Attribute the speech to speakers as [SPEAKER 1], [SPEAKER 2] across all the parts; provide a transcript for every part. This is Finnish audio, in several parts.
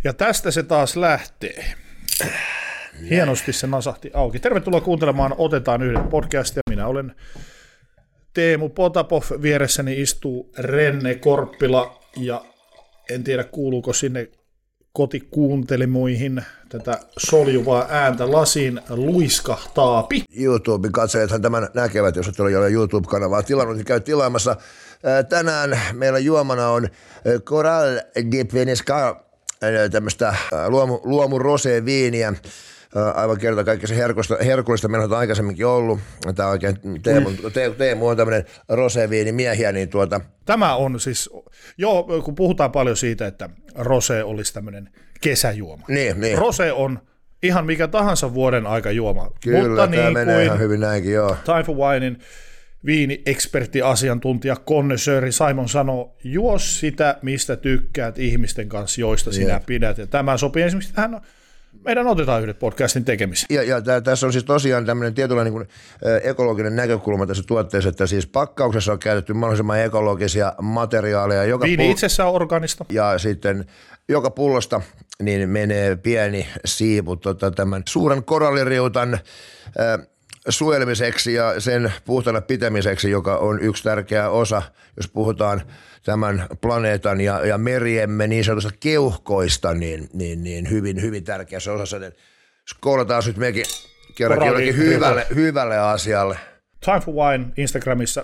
[SPEAKER 1] Ja tästä se taas lähtee. Hienosti se nasahti auki. Tervetuloa kuuntelemaan Otetaan yhdet podcastia. Minä olen Teemu Potapov. Vieressäni istuu Renne Korppila ja en tiedä kuuluuko sinne kotikuuntelemoihin tätä soljuvaa ääntä lasiin luiskahtaapi.
[SPEAKER 2] YouTube-katsojathan tämän näkevät, jos et ole jo YouTube-kanavaa tilannut, niin käy tilaamassa. Tänään meillä juomana on Coral de Penesca, tämmöistä luomu rosé-viiniä. Aivan kerta kaikki se herkullista meillä on aikaisemminkin ollut. Tämä on oikein, Teemu on tämmöinen rosé-viini miehiä, niin
[SPEAKER 1] Tämä on siis, joo, kun puhutaan paljon siitä, että rosé olisi tämmöinen kesäjuoma.
[SPEAKER 2] Niin.
[SPEAKER 1] Rosé on ihan mikä tahansa vuoden aika juoma.
[SPEAKER 2] Kyllä,
[SPEAKER 1] mutta
[SPEAKER 2] tämä
[SPEAKER 1] niin
[SPEAKER 2] menee
[SPEAKER 1] kuin
[SPEAKER 2] ihan hyvin näinkin, joo.
[SPEAKER 1] Time for Winein viini-ekspertti, asiantuntija, connoisseur Simon sanoo, juo sitä, mistä tykkäät ihmisten kanssa, joista sinä pidät. Ja tämä sopii esimerkiksi tähän meidän Otetaan yhdet podcastin tekemiseen.
[SPEAKER 2] Ja tässä on siis tosiaan tämmöinen tietynlainen niin ekologinen näkökulma tässä tuotteessa, että siis pakkauksessa on käytetty mahdollisimman ekologisia materiaaleja.
[SPEAKER 1] Viini itsessään on organista.
[SPEAKER 2] Ja sitten joka pullosta niin menee pieni siivu tämän suuren koralliriutan suojelmiseksi ja sen puhtana pitämiseksi, joka on yksi tärkeä osa, jos puhutaan tämän planeetan ja meriemme niin sanotusta keuhkoista, niin hyvin tärkeässä osassa. Skolataan nyt mekin kerrankin jollekin hyvälle asialle.
[SPEAKER 1] Time for Wine Instagramissa,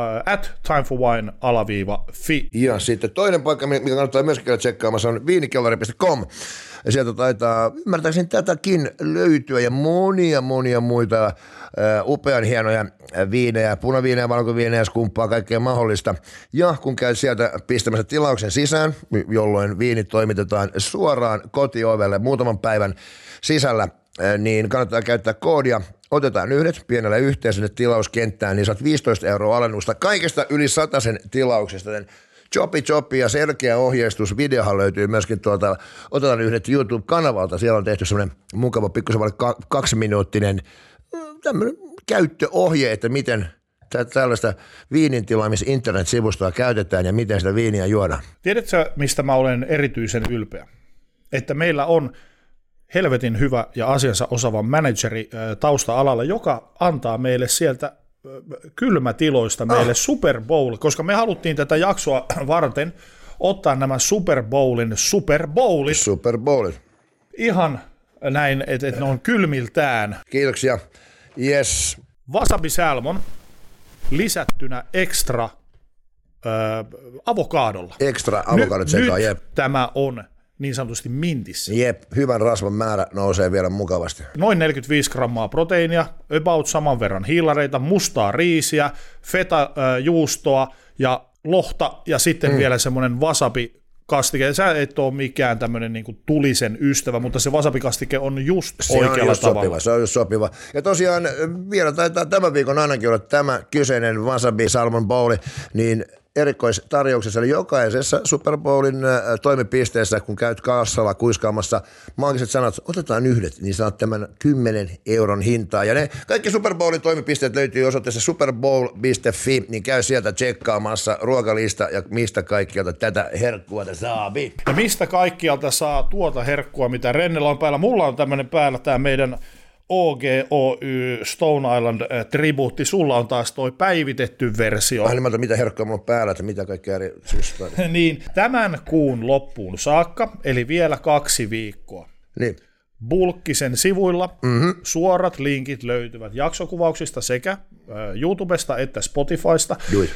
[SPEAKER 1] @timeforwine_fi.
[SPEAKER 2] Ja sitten toinen paikka, mikä kannattaa myöskin käydä tsekkaamassa, on viinikellari.com. Ja sieltä taitaa, ymmärtääkseni tätäkin löytyä ja monia muita upean hienoja viinejä, punaviinejä, valkoviinejä, skumppaa, kaikkea mahdollista. Ja kun käy sieltä pistämässä tilauksen sisään, jolloin viinit toimitetaan suoraan kotiovelle muutaman päivän sisällä, niin kannattaa käyttää koodia. Otetaan yhdet pienellä yhteisölle tilauskenttään, niin saat 15 € alennusta kaikesta yli 100 tilauksesta. Chopi ja selkeä ohjeistus. Videohan löytyy myöskin tuolta Otetaan yhdet YouTube-kanavalta. Siellä on tehty semmoinen mukava pikkusen 2-minuuttinen tämmöinen käyttöohje, että miten tällaista viinin tilaamis internet-sivustoa käytetään ja miten sitä viiniä juodaan.
[SPEAKER 1] Tiedätkö, mistä mä olen erityisen ylpeä? Että meillä on helvetin hyvä ja asiansa osaava manageri tausta-alalla, joka antaa meille sieltä kylmätiloista meille Super Bowl, koska me haluttiin tätä jaksoa varten ottaa nämä Super Bowlit ihan näin, että ne on kylmiltään.
[SPEAKER 2] Kiitoksia. Yes.
[SPEAKER 1] Wasabi salmon lisättynä extra avokaadolla.
[SPEAKER 2] Extra avokadot sekaan, jep.
[SPEAKER 1] Tämä on niin sanotusti mintissä.
[SPEAKER 2] Jep, hyvän rasvan määrä nousee vielä mukavasti.
[SPEAKER 1] Noin 45 grammaa proteiinia, about saman verran hiilareita, mustaa riisiä, feta-juustoa ja lohta ja sitten vielä semmoinen wasabi-kastike. Sä et ole mikään tämmöinen niin kuin tulisen ystävä, mutta se wasabi-kastike on just oikealla tavalla.
[SPEAKER 2] Se on just sopiva. Ja tosiaan vielä taitaa tämän viikon ainakin olla tämä kyseinen wasabi salmon bowli, niin erikoistarjouksessa, eli jokaisessa Super Bowlin toimipisteessä, kun käyt kassalla kuiskaamassa maagiset sanat, otetaan yhdet, niin saat tämän 10 € hintaa. Ja ne kaikki Super Bowlin toimipisteet löytyy osoitteessa superbowl.fi, niin käy sieltä tsekkaamassa ruokalista ja mistä kaikkialta tätä herkkua saapi.
[SPEAKER 1] Ja mistä kaikkialta saa tuota herkkua, mitä Rennellä on päällä. Mulla on tämmöinen päällä tämä meidän OGOY Stone Island tribuutti, sulla on taas toi päivitetty versio.
[SPEAKER 2] Mitä herkkoa mulla on päällä, että mitä kaikkea eri
[SPEAKER 1] niin, tämän kuun loppuun saakka, eli vielä 2 viikkoa.
[SPEAKER 2] Niin.
[SPEAKER 1] Bulkkisen sivuilla suorat linkit löytyvät jaksokuvauksista sekä YouTubesta että Spotifysta.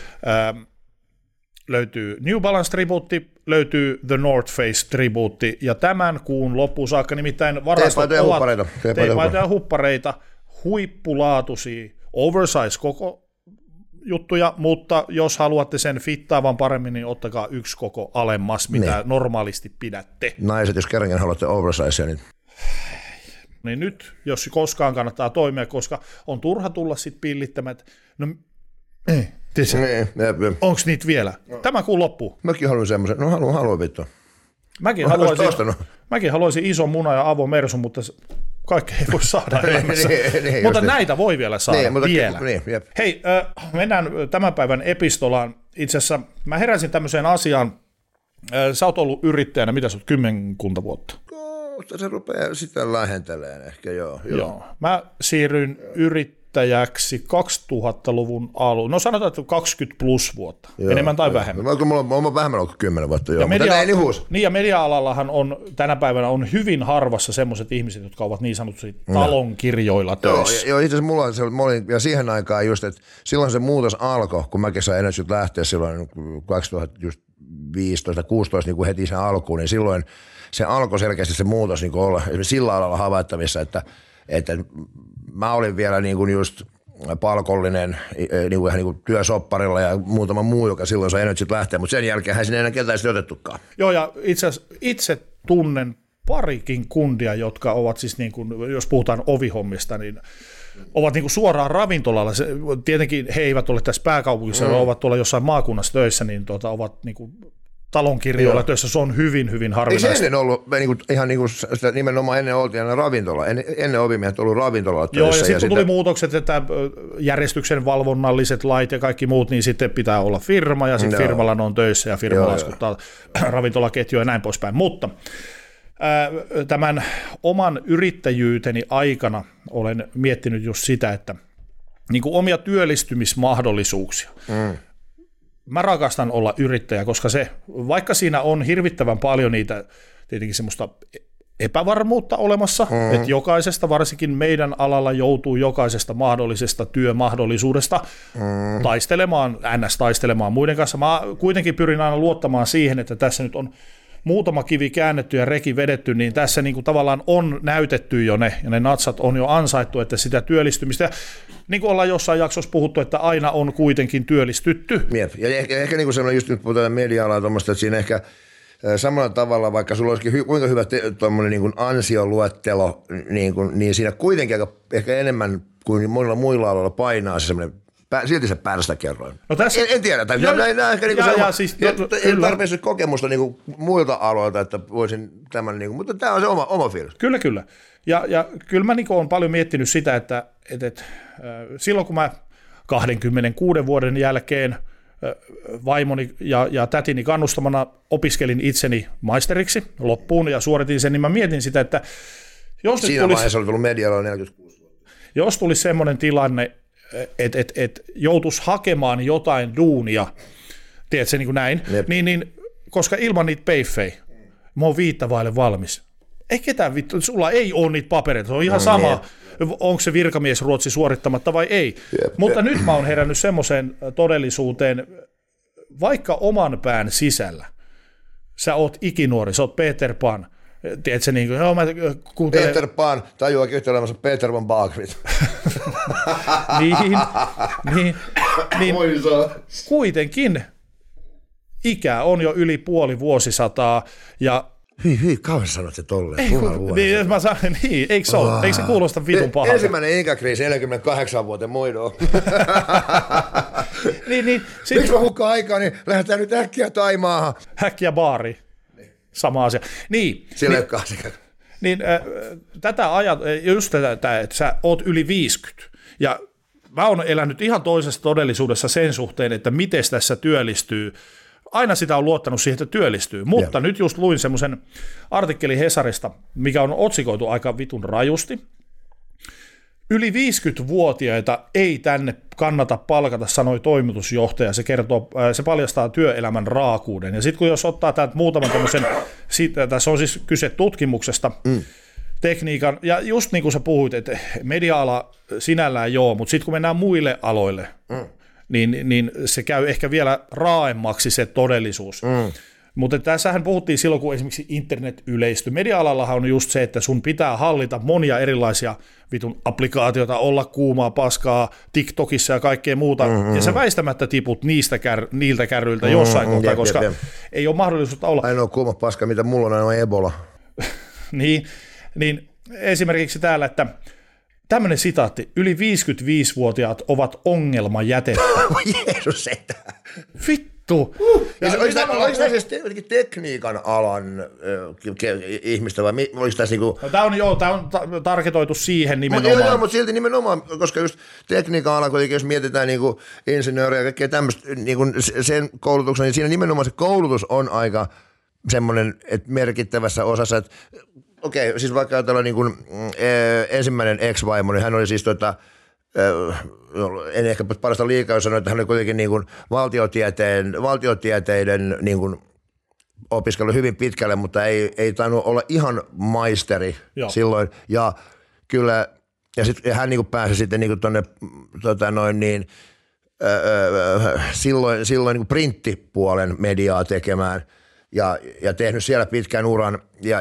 [SPEAKER 1] Löytyy New Balance-tribuutti, löytyy The North Face-tribuutti, ja tämän kuun loppuun saakka nimittäin varastot ovat teepaitoja ja huppareita, huippulaatuisia, oversize koko juttuja, mutta jos haluatte sen fittaavan paremmin, niin ottakaa 1 koko alemmas, mitä normaalisti pidätte.
[SPEAKER 2] Naiset, jos kerrankin haluatte oversizea,
[SPEAKER 1] niin nyt, jos koskaan kannattaa toimia, koska on turha tulla sitten pillittämät. No, ei. Onko niitä vielä? Tämä kuun loppu.
[SPEAKER 2] Mäkin haluan semmoisen. No haluan vittu.
[SPEAKER 1] Mäkin haluaisin ison muna ja avomersun, mutta kaikkea ei voi saada elämässä. Mutta näitä voi vielä saada vielä. Hei, mennään tämän päivän epistolaan. Itse asiassa mä heräsin tämmöiseen asiaan Sä oot ollut yrittäjänä, mitä sä oot, 10 vuotta?
[SPEAKER 2] Se rupeaa sitä lähentelemään ehkä, joo.
[SPEAKER 1] Mä siirryin yrittäjäksi 2000-luvun alun, no sanotaan, että 20 plus vuotta, enemmän tai vähemmän.
[SPEAKER 2] Mä oon vähemmän ollut 10 vuotta, joo,
[SPEAKER 1] ja
[SPEAKER 2] mutta ei nihuus.
[SPEAKER 1] Niin, ja media-alallahan on tänä päivänä on hyvin harvassa semmoiset ihmiset, jotka ovat niin sanotusti talonkirjoilla töissä.
[SPEAKER 2] Joo, itse asiassa mä olin, ja siihen aikaan just, että silloin se muutos alkoi, kun mäkin sain Energyt lähteä silloin 2015-16 niin kuin heti sen alkuun, niin silloin se alkoi selkeästi se muutos niin olla sillä alalla havaittavissa, että mä olin vielä niin kuin just palkollinen niin kuin ihan niin kuin työsopparilla ja muutama muu, joka silloin sai Energyt lähteä, mutta sen jälkeen hän sinne enää ketään sitten otettukaan.
[SPEAKER 1] Joo, ja itse tunnen parikin kundia, jotka ovat siis niin kuin, jos puhutaan ovihommista, niin ovat niin kuin suoraan ravintolalla. Tietenkin he eivät ole tässä pääkaupungissa, ovat tuolla jossain maakunnassa töissä, niin ovat niin kuin talonkirjoilla töissä, se on hyvin, hyvin harvinaista.
[SPEAKER 2] Eikö se ennen ollut ihan niin kuin sitä nimenomaan ennen oltiin aina ravintola, ennen ovimiehet ollut ravintolalla töissä.
[SPEAKER 1] Joo, ja sitten kun tuli muutokset, että järjestyksen valvonnalliset lait ja kaikki muut, niin sitten pitää olla firma, ja sitten firmalla on töissä, ja firma laskuttaa ravintolaketjua ja näin poispäin. Mutta tämän oman yrittäjyyteni aikana olen miettinyt just sitä, että niin kuin omia työllistymismahdollisuuksia. Mä rakastan olla yrittäjä, koska se, vaikka siinä on hirvittävän paljon niitä tietenkin semmoista epävarmuutta olemassa, että jokaisesta, varsinkin meidän alalla, joutuu jokaisesta mahdollisesta työmahdollisuudesta taistelemaan muiden kanssa. Mä kuitenkin pyrin aina luottamaan siihen, että tässä nyt on muutama kivi käännetty ja reki vedetty, niin tässä niin kuin tavallaan on näytetty jo ne, ja ne natsat on jo ansaittu, että sitä työllistymistä, niin kuin ollaan jossain jaksossa puhuttu, että aina on kuitenkin työllistytty.
[SPEAKER 2] Ja ehkä niin kuin sellainen, just nyt puhutaan media-alaa tuommoista, että siinä ehkä samalla tavalla, vaikka sulla olisikin kuinka hyvä tuommoinen niin kuin ansioluettelo, niin siinä kuitenkin ehkä enemmän kuin monilla muilla aloilla painaa se semmoinen silti se pärstäkerroin. No en tiedä, tai näin ehkä niinku ei tarpeeksi kokemusta niinku muilta aloilta, että voisin tämän, niinku, mutta tämä on se oma fiilis.
[SPEAKER 1] Kyllä. Ja kyllä mä niinku olen paljon miettinyt sitä, että silloin kun mä 26 vuoden jälkeen vaimoni ja tätini kannustamana opiskelin itseni maisteriksi loppuun ja suoritin sen, niin mä mietin sitä, että jos
[SPEAKER 2] siinä vaiheessa oli tullut medialla 46 vuotta.
[SPEAKER 1] Jos tulisi semmoinen tilanne, että joutuisi hakemaan jotain duunia, tiedätkö, niin kuin näin, niin, koska ilman niitä peiffejä, mä oon 5 vaille valmis. Ei ketään vittu, sulla ei ole niitä papereita, se on ihan sama, onko se virkamiesruotsi suorittamatta vai ei. Mutta nyt mä oon herännyt semmoiseen todellisuuteen, vaikka oman pään sisällä, sä oot ikinuori, sä oot Peter Pan, tiedätkö, niin kuin, joo, mä kuuntelen.
[SPEAKER 2] Peter Pan, tajuakin yhtä olemassa Peter Van Baagrit.
[SPEAKER 1] niin, kuitenkin ikä on jo yli puoli vuosisataa, ja
[SPEAKER 2] Hyi, kauan sanot se tolleen.
[SPEAKER 1] Niin, mä sanon, niin, eikö se ole? Eikö se kuulosta vitun pahalta?
[SPEAKER 2] Ensimmäinen ikäkriisi 48 vuoteen muidoon.
[SPEAKER 1] niin.
[SPEAKER 2] Miksi mä hukkaan aikaa, niin lähdetään nyt äkkiä Taimaahan.
[SPEAKER 1] Äkkiä baariin. Sama asia. Niin.
[SPEAKER 2] Siellä ei ole asiakkaita.
[SPEAKER 1] Niin, just tätä, että sä oot yli 50. Ja mä oon elänyt ihan toisessa todellisuudessa sen suhteen, että miten tässä työllistyy. Aina sitä on luottanut siihen, että työllistyy, mutta nyt just luin semmoisen artikkelin Hesarista, mikä on otsikoitu aika vitun rajusti. Yli 50-vuotiaita ei tänne kannata palkata, sanoi toimitusjohtaja. Se paljastaa työelämän raakuuden. Ja sitten kun jos ottaa täältä muutaman tämmöisen, tässä on siis kyse tutkimuksesta, tekniikan, ja just niin kuin sä puhuit, että media-ala sinällään joo, mutta sitten kun mennään muille aloille, niin se käy ehkä vielä raaemmaksi se todellisuus. Mutta tässähän puhuttiin silloin, kun esimerkiksi internet yleistyi. Media-alallahan on just se, että sun pitää hallita monia erilaisia vitun applikaatioita, olla kuumaa paskaa TikTokissa ja kaikkea muuta, ja sä väistämättä tiput niiltä kärryiltä jossain kohtaa, koska ei ole mahdollisuutta olla.
[SPEAKER 2] Ainoa kuuma paska, mitä mulla on, ainoa Ebola.
[SPEAKER 1] niin esimerkiksi täällä, että tämmöinen sitaatti, yli 55-vuotiaat ovat ongelmajätettä.
[SPEAKER 2] Jeesus setä.
[SPEAKER 1] Vittu.
[SPEAKER 2] Oliko tämä siis tekniikan alan ihmistä vai oliko tässä niinku...
[SPEAKER 1] No, tämä on targetoitu siihen nimenomaan.
[SPEAKER 2] Mutta silti nimenomaan, koska just tekniikan ala, kuitenkin jos mietitään niinku insinööriä ja kaikkea tämmöistä, niinku sen koulutuksen, niin siinä nimenomaan se koulutus on aika semmoinen, että merkittävässä osassa, että okei, siis vaikka ajatellaan niin kuin, ensimmäinen ex-vaimo, niin hän oli siis en ehkä parasta liikaa sanoa, että hän oli kuitenkin niin kuin valtiotieteiden niin kuin opiskellut hyvin pitkälle, mutta ei tainnut olla ihan maisteri silloin. Ja kyllä, ja sitten hän niin kuin pääsi sitten niin kuin tuonne silloin niin kuin printtipuolen mediaa tekemään ja tehnyt siellä pitkän uran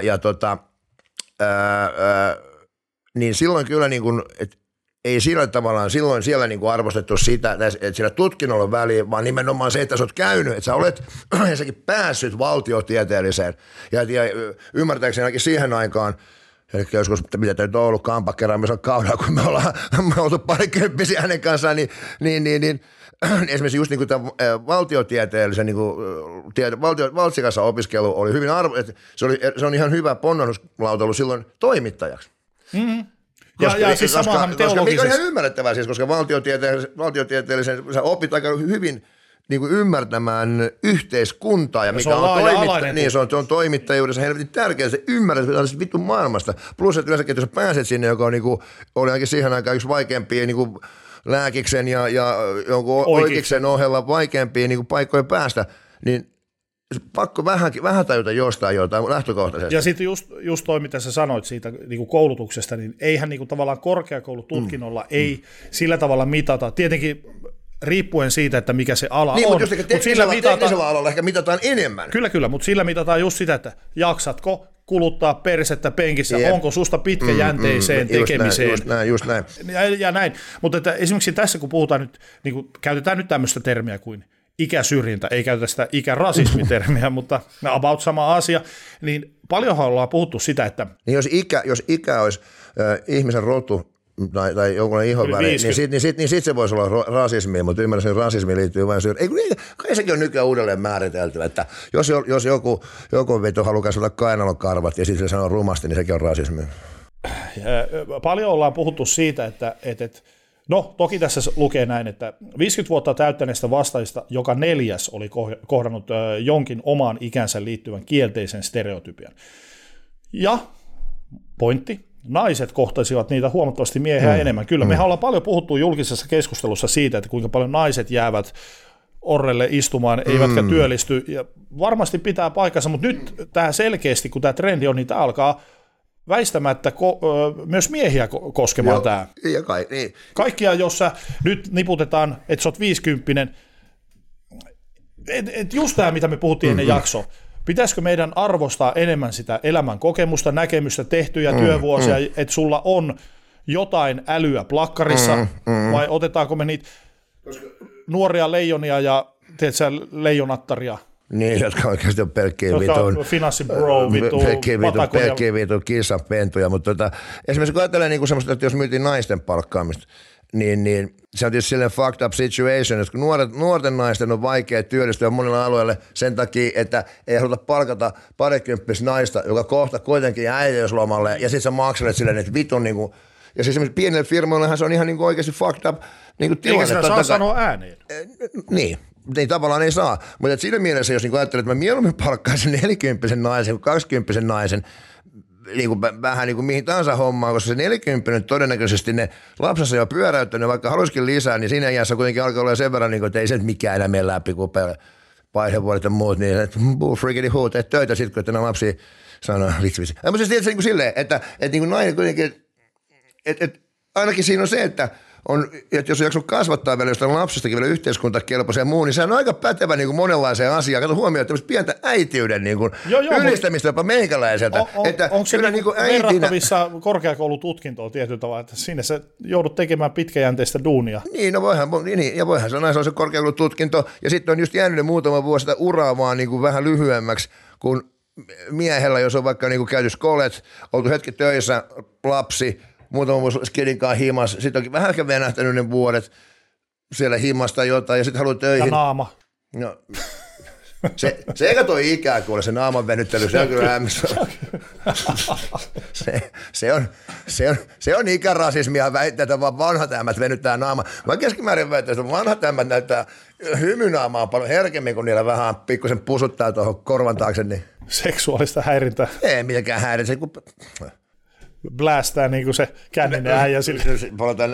[SPEAKER 2] niin silloin kyllä niin kuin, että ei sillä tavallaan silloin siellä niin kuin arvostettu sitä, että sillä tutkinnolla on väliä, vaan nimenomaan se, että sä oot käynyt, että sä olet ensinnäkin päässyt valtiotieteelliseen ja ymmärtääkseni ainakin siihen aikaan, eli joskus mitä tämä on ollut kampakeräämisellä kaudella, kun me ollaan oltu parikymppisiä hänen kanssaan, niin esimerkiksi just niin kuin tämä valtiotieteellisen niin valtsikassa opiskelu oli hyvin se on ihan hyvä ponnahduslauta ollut silloin toimittajaksi.
[SPEAKER 1] Mm-hmm. Ja siis samahan
[SPEAKER 2] teologisessa. Mikä on ihan ymmärrettävää siis, koska valtiotieteellisen sä opit aika hyvin niin kuin ymmärtämään yhteiskuntaa ja mikä on toimittajuudessa helvetin tärkeää, se ymmärrät vittu maailmasta. Plus, että yleensäkin, jos sä pääset sinne, joka on, niin kuin, oli ainakin siihen aikaan yksi vaikeampia niin kuin lääkiksen ja jonkun oikeiksen ohella vaikeampia niin kuin paikkoja päästä, niin pakko vähän tajuta jostain jotain lähtökohtaisesti.
[SPEAKER 1] Ja sitten just toi, mitä sä sanoit siitä niin kuin koulutuksesta, niin eihän niin kuin tavallaan korkeakoulututkinnolla ei sillä tavalla mitata. Tietenkin riippuen siitä, että mikä se ala
[SPEAKER 2] niin,
[SPEAKER 1] on.
[SPEAKER 2] Mutta just teknisellä alalla ehkä mitataan enemmän.
[SPEAKER 1] Kyllä, mutta sillä mitataan just sitä, että jaksatko kuluttaa persettä penkissä, onko susta pitkäjänteiseen tekemiseen.
[SPEAKER 2] Just näin.
[SPEAKER 1] Ja näin. Mutta että esimerkiksi tässä, kun puhutaan nyt, niin kuin, käytetään nyt tämmöistä termiä kuin ikäsyrjintä, ei käytetä sitä ikärasismitermiä, mutta about sama asia, niin paljonhan ollaan puhuttu sitä, että
[SPEAKER 2] niin jos ikä olisi ihmisen rotu tai jonkunlainen ihonväri, niin sit se voisi olla rasismia, mutta ymmärrän, että rasismiin liittyy vain syrjintään. Kai sekin on nykyään uudelleen määritelty, että jos joku veto haluaa kasvata kainalokarvat ja sitten se sanoo rumasti, niin sekin on rasismia.
[SPEAKER 1] Paljon ollaan puhuttu siitä, että no, toki tässä lukee näin, että 50 vuotta täyttäneistä vastaajista joka 4. oli kohdannut jonkin omaan ikänsä liittyvän kielteisen stereotypian. Ja pointti, naiset kohtaisivat niitä huomattavasti miehiä enemmän. Kyllä, mehän ollaan paljon puhuttu julkisessa keskustelussa siitä, että kuinka paljon naiset jäävät orrelle istumaan, eivätkä työllisty. Ja varmasti pitää paikkansa, mutta nyt tämä selkeästi, kun tämä trendi on, niin tämä alkaa väistämättä myös miehiä koskemaan tämä.
[SPEAKER 2] Niin.
[SPEAKER 1] Kaikkia, jossa nyt niputetaan, että sä oot 50, et just tämä, mitä me puhuttiin ennen jaksoa. Pitäisikö meidän arvostaa enemmän sitä elämän kokemusta, näkemystä, tehtyjä työvuosia, että sulla on jotain älyä plakkarissa, vai otetaanko me niitä nuoria leijonia ja leijonattaria?
[SPEAKER 2] Niin, jotka oikeasti on pelkkiä vitun kissanpentuja, mutta esimerkiksi kun ajattelee niin semmoista, että jos myytiin naisten palkkaamista, niin se on tietysti silleen fucked up situation, että kun nuorten naisten on vaikea työllistyä monilla alueilla sen takia, että ei haluta palkata parikymppistä naista, joka kohta kuitenkin jää äitiyslomalle, ja sitten sä makselet silleen, että vitun niin kuin, ja siis esimerkiksi pienille firmoillehan se on ihan niin kuin oikeasti fucked up niin tilanne.
[SPEAKER 1] Eikä sitä saa sanoa ääneen.
[SPEAKER 2] Niin tavallaan ei saa, mutta siinä mielessä, jos niin ajattelee, että mä mieluummin palkkaisin 40 naisen kuin 20 naisen, niin kuin vähän niin kuin mihin tahansa hommaan, koska se 40 todennäköisesti ne lapsensa jo pyöräyttänyt, vaikka halusikin lisää, niin siinä iässä kuitenkin alkaa olla sen verran, niin kuin, että ei se nyt mikään enää mene läpi, kun paihevuodet ja muut, niin että freakity huu, teet töitä sitten, kun että nämä lapsia sanoo vitsi. Mutta siis tietysti niin kuin silleen, että niin kuin nainen kuitenkin, että ainakin siinä on se, että jos on jaksanut kasvattaa vielä jostain lapsestakin vielä yhteiskuntakelpoisen ja muu, niin se on aika pätevä niin kuin monenlaiseen asiaan. Kato huomioon tämmöistä pientä äitiyden niin kuin ylistämistä jopa meikäläiseltä.
[SPEAKER 1] Onko se niin kuin verrattavissa korkeakoulututkintoon tietyllä tavalla, että sinne sä joudut tekemään pitkäjänteistä duunia?
[SPEAKER 2] Niin, no voihan se naisella se korkeakoulututkinto, ja sitten on just jäänyt muutama vuosi sitä uraa vaan niin kuin vähän lyhyemmäksi, kun miehellä, jos on vaikka niin kuin käyty skolet, oltu hetki töissä, lapsi, muutama vuosi skidinkaan himas, sitten onkin vähän venähtänyt ne vuodet siellä himasta jotain ja sitten haluaa töihin.
[SPEAKER 1] Ja naama.
[SPEAKER 2] No, se eikä toi ikää kuule, se naaman venyttely, se on kyllä hämmissä. Se on ikärasismia väittää, että vaan vanhat ämmät venyttää naamaa. Mä keskimäärin väittää, että vanhat ämmät näyttää hymynaamaa paljon herkemmin, kun niillä vähän pikkusen pusuttaa tuohon korvan taakse. Niin.
[SPEAKER 1] seksuaalista häirintää.
[SPEAKER 2] Ei mitenkään häirintää, kun
[SPEAKER 1] blästää niin kuin se känninen äijä.
[SPEAKER 2] Palataan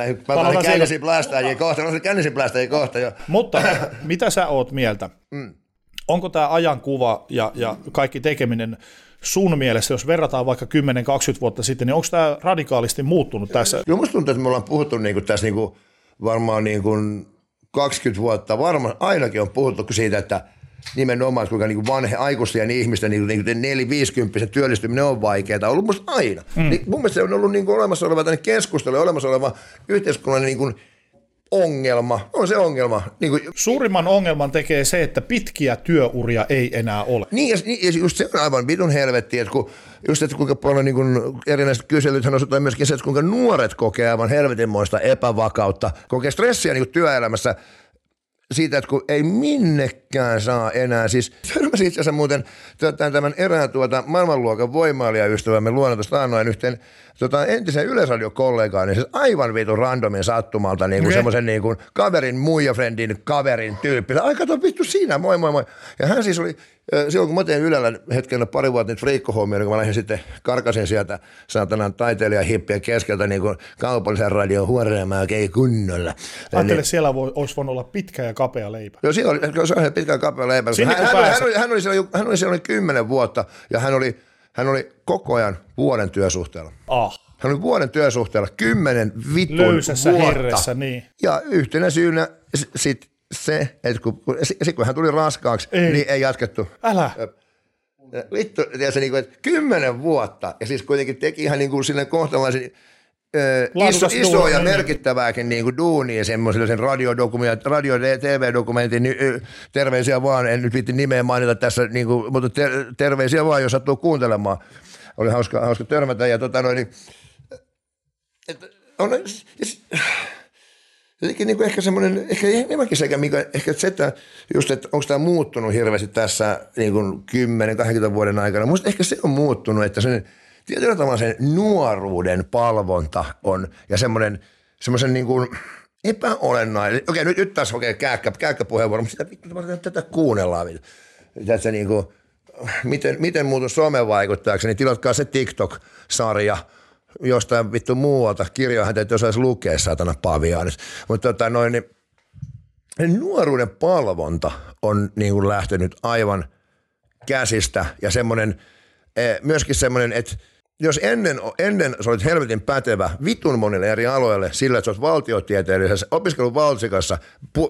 [SPEAKER 2] kännisiin blästäjiin kohta jo.
[SPEAKER 1] Mutta mitä sä oot mieltä? Onko tämä ajankuva ja kaikki tekeminen sun mielestä, jos verrataan vaikka 10-20 vuotta sitten, niin onko tämä radikaalisti muuttunut tässä?
[SPEAKER 2] Joo, musta tuntuu, että me ollaan puhuttu niin kuin tässä niin kuin varmaan niin kuin 20 vuotta, varmaan ainakin on puhuttu siitä, että nimenomaan, kuinka niin aikuisten ihmisten niin 4-50 työllistyminen on vaikeaa, ollut musta aina. Niin mun mielestä se on ollut niin kuin olemassa oleva keskustelu, olemassa oleva yhteiskunnallinen niin kuin ongelma, on se ongelma. Niin kuin
[SPEAKER 1] suurimman ongelman tekee se, että pitkiä työuria ei enää ole.
[SPEAKER 2] Niin, ja just se on aivan vitun helvetti, että kuinka paljon niin kuin erinäiset kyselythän osoittaa myöskin se, että kuinka nuoret kokee aivan helvetinmoista epävakautta, kokee stressiä niin kuin työelämässä, siitä, että kun ei minnekään saa enää, siis törmäsin itse asiassa muuten tämän erään maailmanluokan voimailijaystävämme luonnotosta annoin yhteen entisen Yleisradiokollegaan, niin siis aivan vitun randomin sattumalta niin kuin semmoisen niin kuin kaverin, muijafriendin kaverin tyyppi. Ai kato vittu siinä, moi. Ja hän siis oli, silloin kun mä tein Ylellä hetkellä pari vuotta niitä friikkohommia, kun mä lähdin sitten karkasin sieltä saatanan taiteilijahippien keskeltä niin kuin kaupallisen radion huoreamaan oikein kunnolla.
[SPEAKER 1] Ajattele, siellä olisi voinut olla pitkä ja kapea leipä.
[SPEAKER 2] Joo, siellä oli pitkä ja kapea leipä. Hän oli siellä 10 vuotta ja hän oli koko ajan vuoden työsuhteella. Hän oli vuoden työsuhteella 10 vitun
[SPEAKER 1] löysässä
[SPEAKER 2] vuotta.
[SPEAKER 1] herressä, niin.
[SPEAKER 2] Ja yhtenä syynä sitten se, että kun hän tuli raskaaksi, niin ei jatkettu.
[SPEAKER 1] Älä.
[SPEAKER 2] Vittu, tiedätkö, niin kuin, että 10 vuotta, ja siis kuitenkin teki ihan niin kuin sinne kohtalaisen iso ja merkittävääkin niin kuin duunia semmoisen radio- ja TV-dokumentin, terveisiä vaan, en nyt viitti nimeä mainita tässä, niin kuin, mutta terveisiä vaan, jos sattuu kuuntelemaan. Oli hauska törmätä, ja jotenkin niin ehkä semmoinen, ehkä enemmänkin sekä, ehkä se, että just, että onko tämä muuttunut hirveästi tässä niin kuin 10-20 vuoden aikana. Musta ehkä se on muuttunut, että sen tietyllä tavalla sen nuoruuden palvonta on, ja semmoisen niin kuin epäolennainen, okei, nyt taas kääkkäpuheenvuoro, mutta sitä vittu, tätä kuunnellaan. Tiedätkö, niin kuin, miten muutun somen vaikuttaakseni, tilatkaa se TikTok-sarja, jostain vittu muualta, kirjoahan täytyy osaisi lukea, saatana paviaanissa. Mutta niin nuoruuden palvonta on niin kuin lähtenyt aivan käsistä ja myöskin semmoinen, että jos ennen sä olit helvetin pätevä vitun monille eri aloille sillä, että sä olet valtiotieteellisessä opiskelun valtsikassa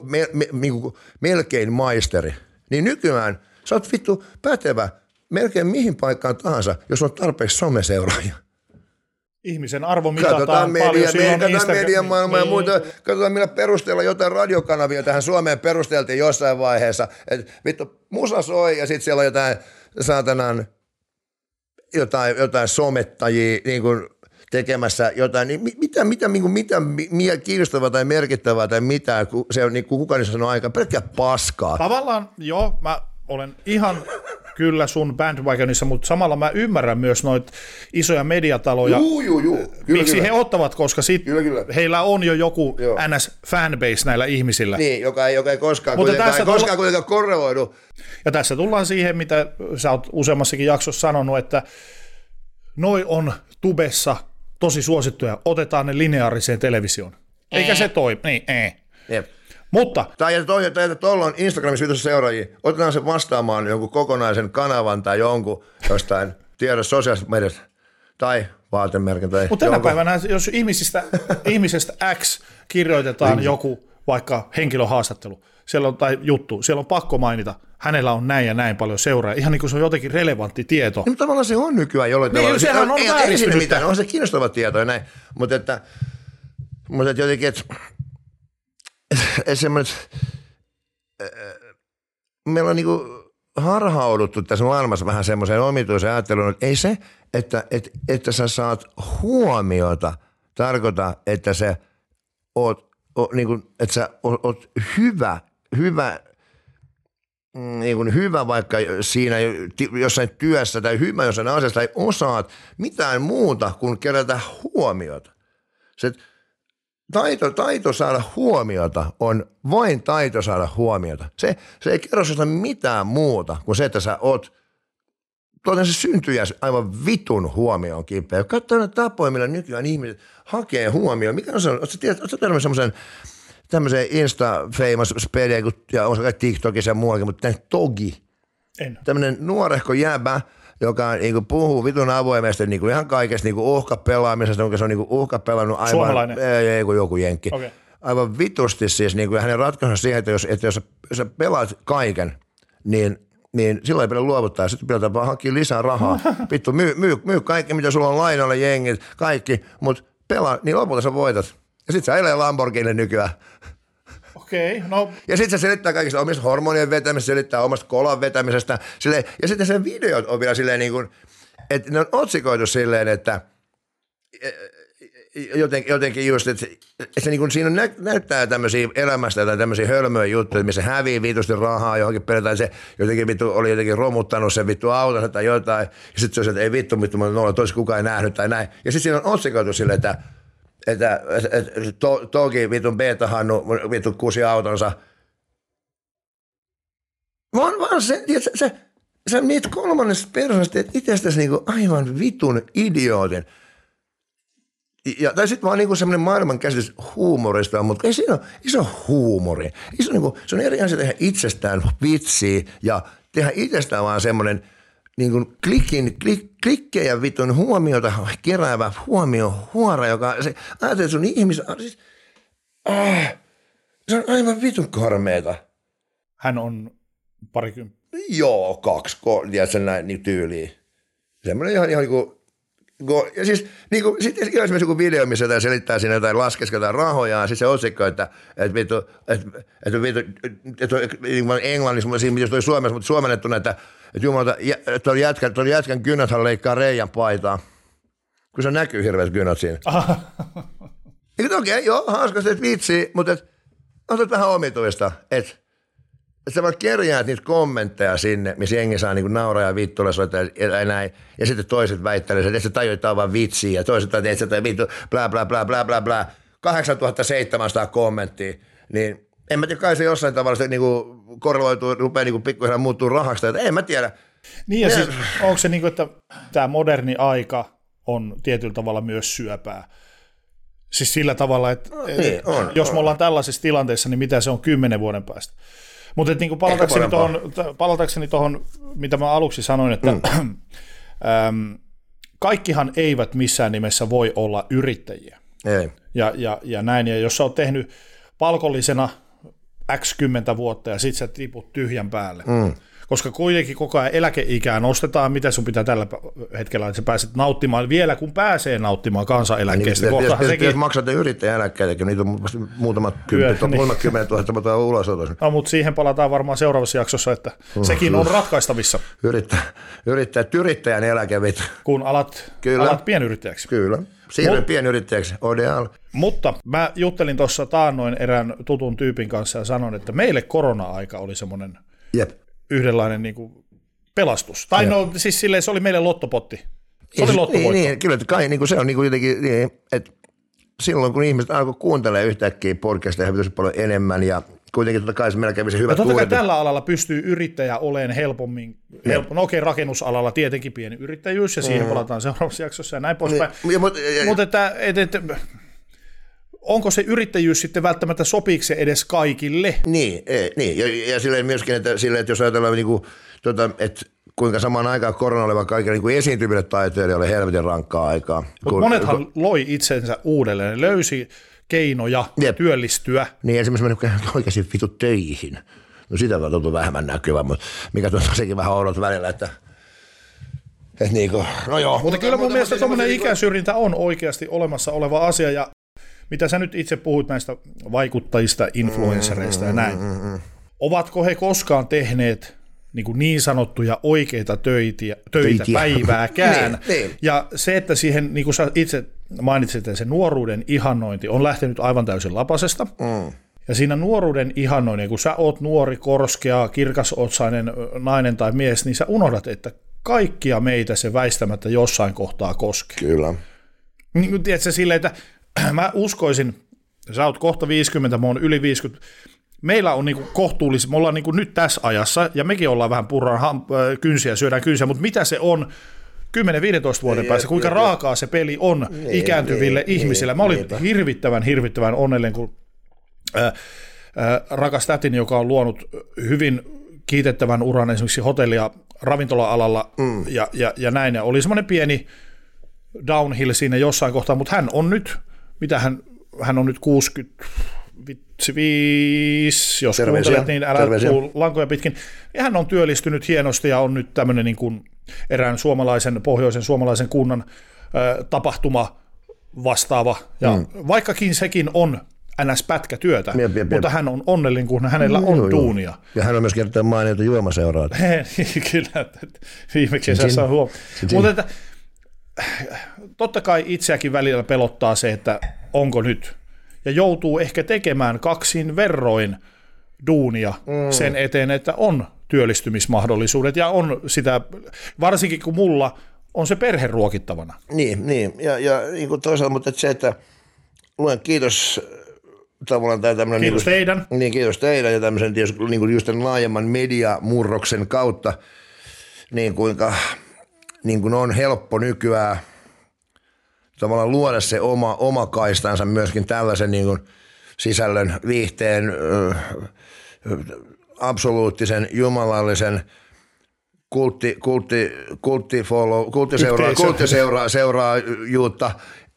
[SPEAKER 2] melkein maisteri, niin nykyään sä oot vittu pätevä melkein mihin paikkaan tahansa, jos on tarpeeksi someseuraajia.
[SPEAKER 1] Ihmisen arvo mitataan paljon silloin.
[SPEAKER 2] Katsotaan mediamaailmaa ja muuta. Katsotaan millä perusteella jotain radiokanavia tähän Suomeen perusteltiin jossain vaiheessa. Että vittu, musa soi ja sitten siellä on jotain saatanan jotain somettajia niin kuin tekemässä jotain. Niin mitä kiinnostavaa tai merkittävää tai mitä, se on niin kuin kukaan sanoo aikaan, pelkkää paskaa.
[SPEAKER 1] Tavallaan joo, mä olen ihan kyllä sun bandwagonissa, mutta samalla mä ymmärrän myös noita isoja mediataloja, miksi he ottavat, koska heillä on jo joku NS-fanbase näillä ihmisillä.
[SPEAKER 2] Niin, joka ei koskaan kuitenkaan korreloidu.
[SPEAKER 1] Ja tässä tullaan siihen, mitä sä oot useammassakin jaksossa sanonut, että noi on tubessa tosi suosittuja, otetaan ne lineaariseen televisioon. Eikä se toimi, niin
[SPEAKER 2] Jep.
[SPEAKER 1] Mutta.
[SPEAKER 2] Tai tuolla on Instagramissa viitossa seuraajia, otetaan se vastaamaan jonkun kokonaisen kanavan tai jonkun jostain tiedossa sosiaalisesta mediasta tai vaatemerkin.
[SPEAKER 1] Mutta tänä päivänä, jos ihmisestä X kirjoitetaan joku vaikka henkilöhaastattelu, siellä on, tai juttu, siellä on pakko mainita, hänellä on näin ja näin paljon seuraajia, ihan niin kuin se on jotenkin relevantti tieto.
[SPEAKER 2] Niin, tavallaan se on nykyään jollain tavalla.
[SPEAKER 1] Niin, sehän on vääristynyttä.
[SPEAKER 2] On se kiinnostava tieto ja näin, mutta jotenkin, että semmoinen, meillä on niinku harhauduttu tässä maailmassa vähän semmoiseen omituiseen ajatteluun, että ei se, että sä saat huomiota, tarkoita, että sä oot niinku, että sä oot hyvä vaikka siinä jossain työssä tai hyvä jossain asiassa tai osaat mitään muuta kuin kerätä huomiota. Se taito saada huomiota on vain taito saada huomiota. Se ei kerro sinusta mitään muuta kuin se, että sä oot se syntyjä aivan vitun huomioon kipeä. Katso näitä tapoja, millä nykyään ihmiset hakee huomioon. Mikä on se? Oletko törmännyt semmoisen tämmöisen Insta-famous spede, ja on se kai TikTokissa ja muuakin, mutta tämä Togi.
[SPEAKER 1] En.
[SPEAKER 2] Tämmöinen nuorehko jäbä, joka niin puhuu vitun avoimesti niin ihan kaikesta niin uhkapelaamisesta, jonka se on niin uhkapelannut aivan.
[SPEAKER 1] Suomalainen?
[SPEAKER 2] Ei, joku jenkki.
[SPEAKER 1] Okay.
[SPEAKER 2] Aivan vitusti siis, niin kuin hänen ratkaisunsa siihen, että jos sä pelaat kaiken, niin silloin ei pidä luovuttaa, sitten pitää vaan hankkia lisää rahaa. Vittu, myy kaikki, mitä sulla on lainalla jengit, kaikki, mutta pelaa, niin lopulta sä voitat. Ja sit sä elää Lamborghini nykyään.
[SPEAKER 1] Okei, no.
[SPEAKER 2] Ja sitten se selittää kaikista omista hormonien vetämisestä, selittää omasta kolan vetämisestä. Silleen, ja sitten sen videot on vielä silleen niin kuin, että ne on otsikoitu silleen, että jotenkin just, että se niin kuin siinä näyttää tämmöisiä elämästä tai tämmöisiä hölmöjä juttuja, missä hävii vitusti rahaa johonkin perjantain, se jotenkin vittu oli jotenkin romuttanut sen vittu autonsa tai jotain, ja sitten se on, että ei vittu, mutta toisi kukaan ei nähnyt tai näin. Ja sitten siinä on otsikoitu silleen, että toki vitun beta-hannu vittu kusi autonsa. Vaan se niitä kolmannesta persoonasta teet itsestäsi niinku aivan vitun idiootin. Tai sitten vaan niinku semmoinen maailmankäsitys huumorista, mutta ei se ole huumori. Se on eri asia tehdä itsestään vitsiä ja tehdä itsestään vaan semmoinen niin klikkejä vitun huomiota keräävä huomiohuora, joka se ajattelee sun ihmis... se on aivan vitun karmeeta.
[SPEAKER 1] Hän on parikymmentä.
[SPEAKER 2] Joo, 2, 3, ja sen näin niin tyyliin. Semmoinen ihan niin kuin... Ja siis sitten esimerkiksi joku video, missä jotain selittää siinä jotain laskeskeltaan rahoja, ja sitten se otsikko, että englannissa, siinä jos toi Suomessa, mutta suomennettuna, että jumalata, tuon jätkän kynäthän leikkaa Reijan paitaa. Kun se näkyy hirveät kynät siinä. Okei, joo, hauskasti, että vitsi, mutta on vähän omituista, että sä vaan kerjaat niitä kommentteja sinne, missä jengi saa niinku nauraa ja vittuilla soittaa ja näin. Ja sitten toiset väittelee, että sä tajuit, että on vaan vitsiä. Ja toiset tajuit, että sä vittu, bla bla bla bla bla bla. 8700 kommenttia. Niin en mä tiedä, kai se jossain tavalla se niinku korreloituu, rupeaa niinku pikkuhiljaa muuttuu rahaksi. En mä tiedä.
[SPEAKER 1] Niin ja siis onko se niinku, että tämä moderni aika on tietyllä tavalla myös syöpää. Siis sillä tavalla, että jos me ollaan tällaisessa tilanteessa, niin mitä se on 10 vuoden päästä. Mutta niin palatakseni tuohon, mitä mä aluksi sanoin, että kaikkihan eivät missään nimessä voi olla yrittäjiä.
[SPEAKER 2] Ei.
[SPEAKER 1] Ja näin, ja jos sä oot tehnyt palkollisena x 10 vuotta ja sit sä tiput tyhjän päälle, koska kuitenkin koko ajan eläkeikää nostetaan, mitä sun pitää tällä hetkellä, että sä pääset nauttimaan, vielä kun pääsee nauttimaan kansaneläkkeestä.
[SPEAKER 2] Niin, jos maksat yrittäjäeläkkeitä, niitä on muutamat 10 000, mutta on ulosotossa.
[SPEAKER 1] No, mutta siihen palataan varmaan seuraavassa jaksossa, että sekin on ratkaistavissa.
[SPEAKER 2] Yrittäjän eläkevit.
[SPEAKER 1] Kun alat pienyrittäjäksi.
[SPEAKER 2] Kyllä, siirryn pienyrittäjäksi, ODL.
[SPEAKER 1] Mutta mä juttelin tuossa taannoin erään tutun tyypin kanssa ja sanoin, että meille korona-aika oli semmoinen yhdenlainen niin kuin pelastus. Tai no siis silleen se oli meille lottopotti. Se oli lottovoitto.
[SPEAKER 2] Niin, kyllä, kai niin kuin se on niin kuin jotenkin, niin, että silloin kun ihmiset alkoi kuuntelemaan yhtäkkiä podcasteja tosi paljon enemmän ja kuitenkin totta kai se meillä kävi se hyvä
[SPEAKER 1] totta kai tällä alalla pystyy yrittäjä olemaan helpommin. No okei, rakennusalalla tietenkin pieni yrittäjyys ja siihen palataan seuraavassa jaksossa ja näin poispäin. Mutta onko se yrittäjyys sitten välttämättä sopiiko se edes kaikille?
[SPEAKER 2] Niin. Ja silleen myöskin, että jos ajatellaan, että kuinka samaan aikaan korona oli vaikka kaikille niin esiintyville taiteilijoille helvetin rankkaa aikaa.
[SPEAKER 1] Monethan loi itsensä uudelleen, ne löysi keinoja työllistyä.
[SPEAKER 2] Niin, esimerkiksi meni oikeasti vitu töihin. No sitä vaan tuntuu vähemmän näkyvä, mutta mikä tuntuu sekin vähän oudolta välillä, että niin kuin, no joo.
[SPEAKER 1] Mutta kyllä mun mielestä tuommoinen ikäsyrjintä on oikeasti olemassa oleva asia ja mitä sä nyt itse puhut näistä vaikuttajista, influenssereista ja näin. Ovatko he koskaan tehneet niin sanottuja oikeita töitä päivääkään?
[SPEAKER 2] niin.
[SPEAKER 1] Ja se, että siihen, niin kuin sä itse mainitsit, että se nuoruuden ihannointi on lähtenyt aivan täysin lapasesta. Ja siinä nuoruuden ihannointi, kun sä oot nuori, korskea, kirkasotsainen nainen tai mies, niin sä unohdat, että kaikkia meitä se väistämättä jossain kohtaa koskee.
[SPEAKER 2] Kyllä.
[SPEAKER 1] Niin kuin tiedätkö silleen, että mä uskoisin, sä oot kohta 50, mä oon yli 50, meillä on niinku kohtuullisesti, me ollaan niinku nyt tässä ajassa, ja mekin ollaan vähän purraan kynsiä, syödään kynsiä, mutta mitä se on 10-15 vuoden päässä, kuinka raakaa se peli on ikääntyville ihmisille. Mä olin hirvittävän onnellinen, kun rakas tätini, joka on luonut hyvin kiitettävän uran esimerkiksi hotelli- ja ravintola-alalla ja näin, ja oli semmoinen pieni downhill siinä jossain kohtaa, mutta hän on nyt, hän on nyt 65, jos kuuntelet, niin älä tuu lankoja pitkin, ja hän on työllistynyt hienosti ja on nyt tämmöinen niin kuin erään pohjoisen suomalaisen kunnan tapahtuma vastaava, ja vaikkakin sekin on NS-pätkätyötä, mutta hän on onnellinen, kun hänellä on duunia.
[SPEAKER 2] Ja hän on myös kertaa mainittu juomaseuraa.
[SPEAKER 1] Kyllä, viimeksi kesässä on huomioon. Mutta että, totta kai itseäkin välillä pelottaa se, että onko nyt, ja joutuu ehkä tekemään kaksin verroin duunia sen eteen, että on työllistymismahdollisuudet, ja on sitä, varsinkin kun mulla on se perhe ruokittavana.
[SPEAKER 2] Niin. Ja niin kuin toisaalta, mutta se, että luen kiitos tavallaan tämä tämmöinen...
[SPEAKER 1] Kiitos teidän.
[SPEAKER 2] Niin, kiitos teidän ja tämmöisen niin kuin just tämän laajemman mediamurroksen kautta, niin kuinka niin kuin on helppo nykyään tavallaan luoda se oma kaistansa myöskin tällaisen niin kuin sisällön, viihteen, absoluuttisen, jumalallisen kulttiseuraajuutta,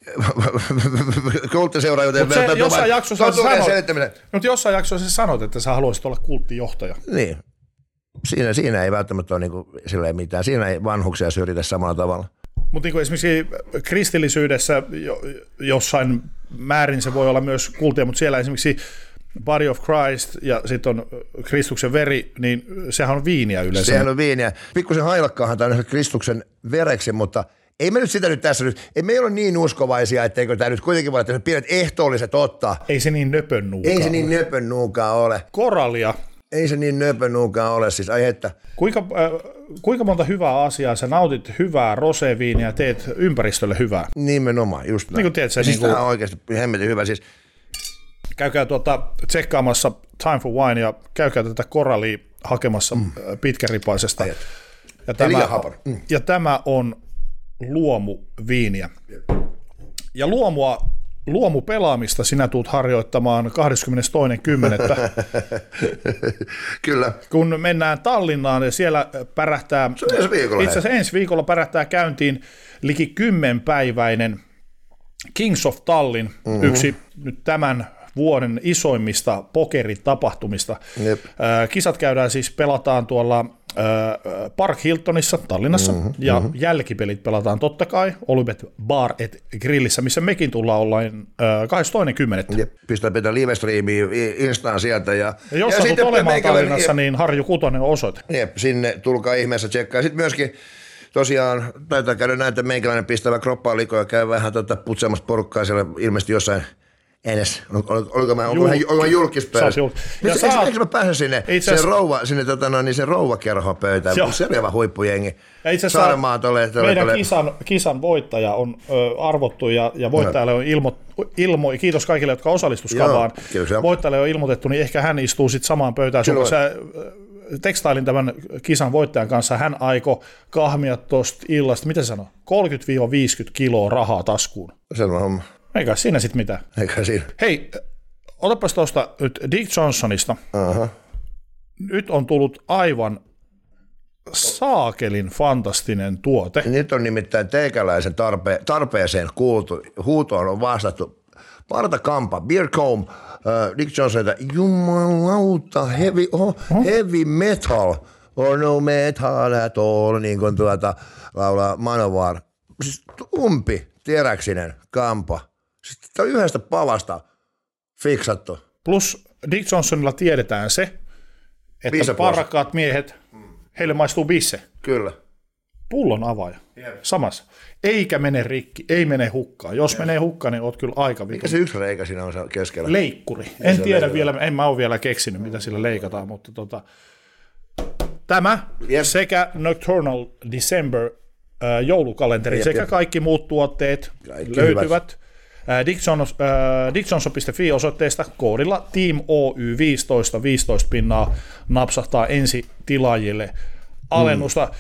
[SPEAKER 1] mutta jossain jaksossa sä sanot, että sä haluaisit olla kulttijohtaja.
[SPEAKER 2] Niin. Siinä ei välttämättä ole niin mitään. Siinä ei vanhuksia syrjitä samalla tavalla.
[SPEAKER 1] Mutta niin esimerkiksi kristillisyydessä jossain määrin se voi olla myös kultia, mutta siellä esimerkiksi Body of Christ ja sitten on Kristuksen veri, niin sehän on viiniä yleensä.
[SPEAKER 2] Sehän on viiniä. Pikkusen hailakkaahan tämä on Kristuksen vereksi, mutta ei me nyt sitä nyt tässä nyt, ei me ole niin uskovaisia, etteikö tämä nyt kuitenkin voi, että pienet ehtoolliset ottaa.
[SPEAKER 1] Ei se niin nöpön nuukaa
[SPEAKER 2] ole.
[SPEAKER 1] Korallia.
[SPEAKER 2] Ei se niin nöpön nuukaa ole, siis ai että.
[SPEAKER 1] Kuinka monta hyvää asiaa sä nautit hyvää roséviiniä ja teet ympäristölle hyvää?
[SPEAKER 2] Nimenomaan, just näin.
[SPEAKER 1] Niin kuin tiedät,
[SPEAKER 2] siis tämä on oikeasti hemmetin hyvä. Siis.
[SPEAKER 1] Käykää tsekkaamassa Time for Wine ja käykää tätä korallia hakemassa pitkäripaisesta. Ja tämä on luomuviiniä. Ja luomupelaamista sinä tuut harjoittamaan 22.10.
[SPEAKER 2] Kyllä.
[SPEAKER 1] Kun mennään Tallinnaan ja siellä pärähtää, itse asiassa ensi viikolla pärähtää käyntiin liki 10-päiväinen Kings of Tallinn, yksi nyt tämän vuoden isoimmista pokeritapahtumista. Kisat pelataan tuolla Park Hiltonissa Tallinnassa, ja jälkipelit pelataan totta kai Olybet Bar et Grillissä, missä mekin tullaan ollaan 22.10.
[SPEAKER 2] Pistää pitää livestreamia Instaan sieltä. Ja
[SPEAKER 1] jos satut olemaan Tallinnassa, niin Harju 6 on osoite.
[SPEAKER 2] Sinne tulkaa ihmeessä tsekkaa. Sitten myöskin tosiaan taitaa käydä näitä meikäläinen pistävä kroppaa likoja, käy vähän putseamassa porukkaa siellä ilmeisesti jossain edes. Oliko mä julkispäässä? Eikö mä pääsen sinne sen rouvakerhon pöytään, kun se oli aivan huippujengi.
[SPEAKER 1] Meidän kisan voittaja on arvottu ja voittajalle on kiitos kaikille, jotka osallistuivat skabaan. Voittajalle on ilmoitettu, niin ehkä hän istuu sitten samaan pöytään. Tekstailin tämän kisan voittajan kanssa, hän aikoi kahmia tuosta illasta, miten sanoo, 30-50 kiloa rahaa taskuun.
[SPEAKER 2] Selvä homma.
[SPEAKER 1] Eikä siinä sitten mitään.
[SPEAKER 2] Eikä siinä.
[SPEAKER 1] Hei, otapas tuosta nyt Dick Johnsonista. Nyt on tullut aivan saakelin fantastinen tuote.
[SPEAKER 2] Nyt on nimittäin teikäläisen tarpeeseen kuultu. Huutoon on vastattu. Partakampa, Beer Comb, Dick Johnsonilta, jumalauta, heavy metal, or no metal at all, niin kuin laulaa Manowar. Siis teräksinen kampa. Sitten tämä on yhdestä palasta fiksattu.
[SPEAKER 1] Plus Dick Johnsonilla tiedetään se, että parrakkaat miehet, heille maistuu bisse.
[SPEAKER 2] Kyllä.
[SPEAKER 1] Pullon avaaja. Samassa. Eikä mene rikki, ei mene hukkaan. Jos menee hukkaan, niin oot kyllä aika vitun.
[SPEAKER 2] Mikä se yksi reikä siinä on keskellä?
[SPEAKER 1] Leikkuri. En tiedä vielä, en mä ole vielä keksinyt, mitä sillä leikataan, mutta tämä sekä Nocturnal December joulukalenteri sekä kaikki muut tuotteet löytyvät dickjohnson.fi osoitteesta koodilla Team Oy 15 pinnaa napsahtaa ensi tilaajille alennusta.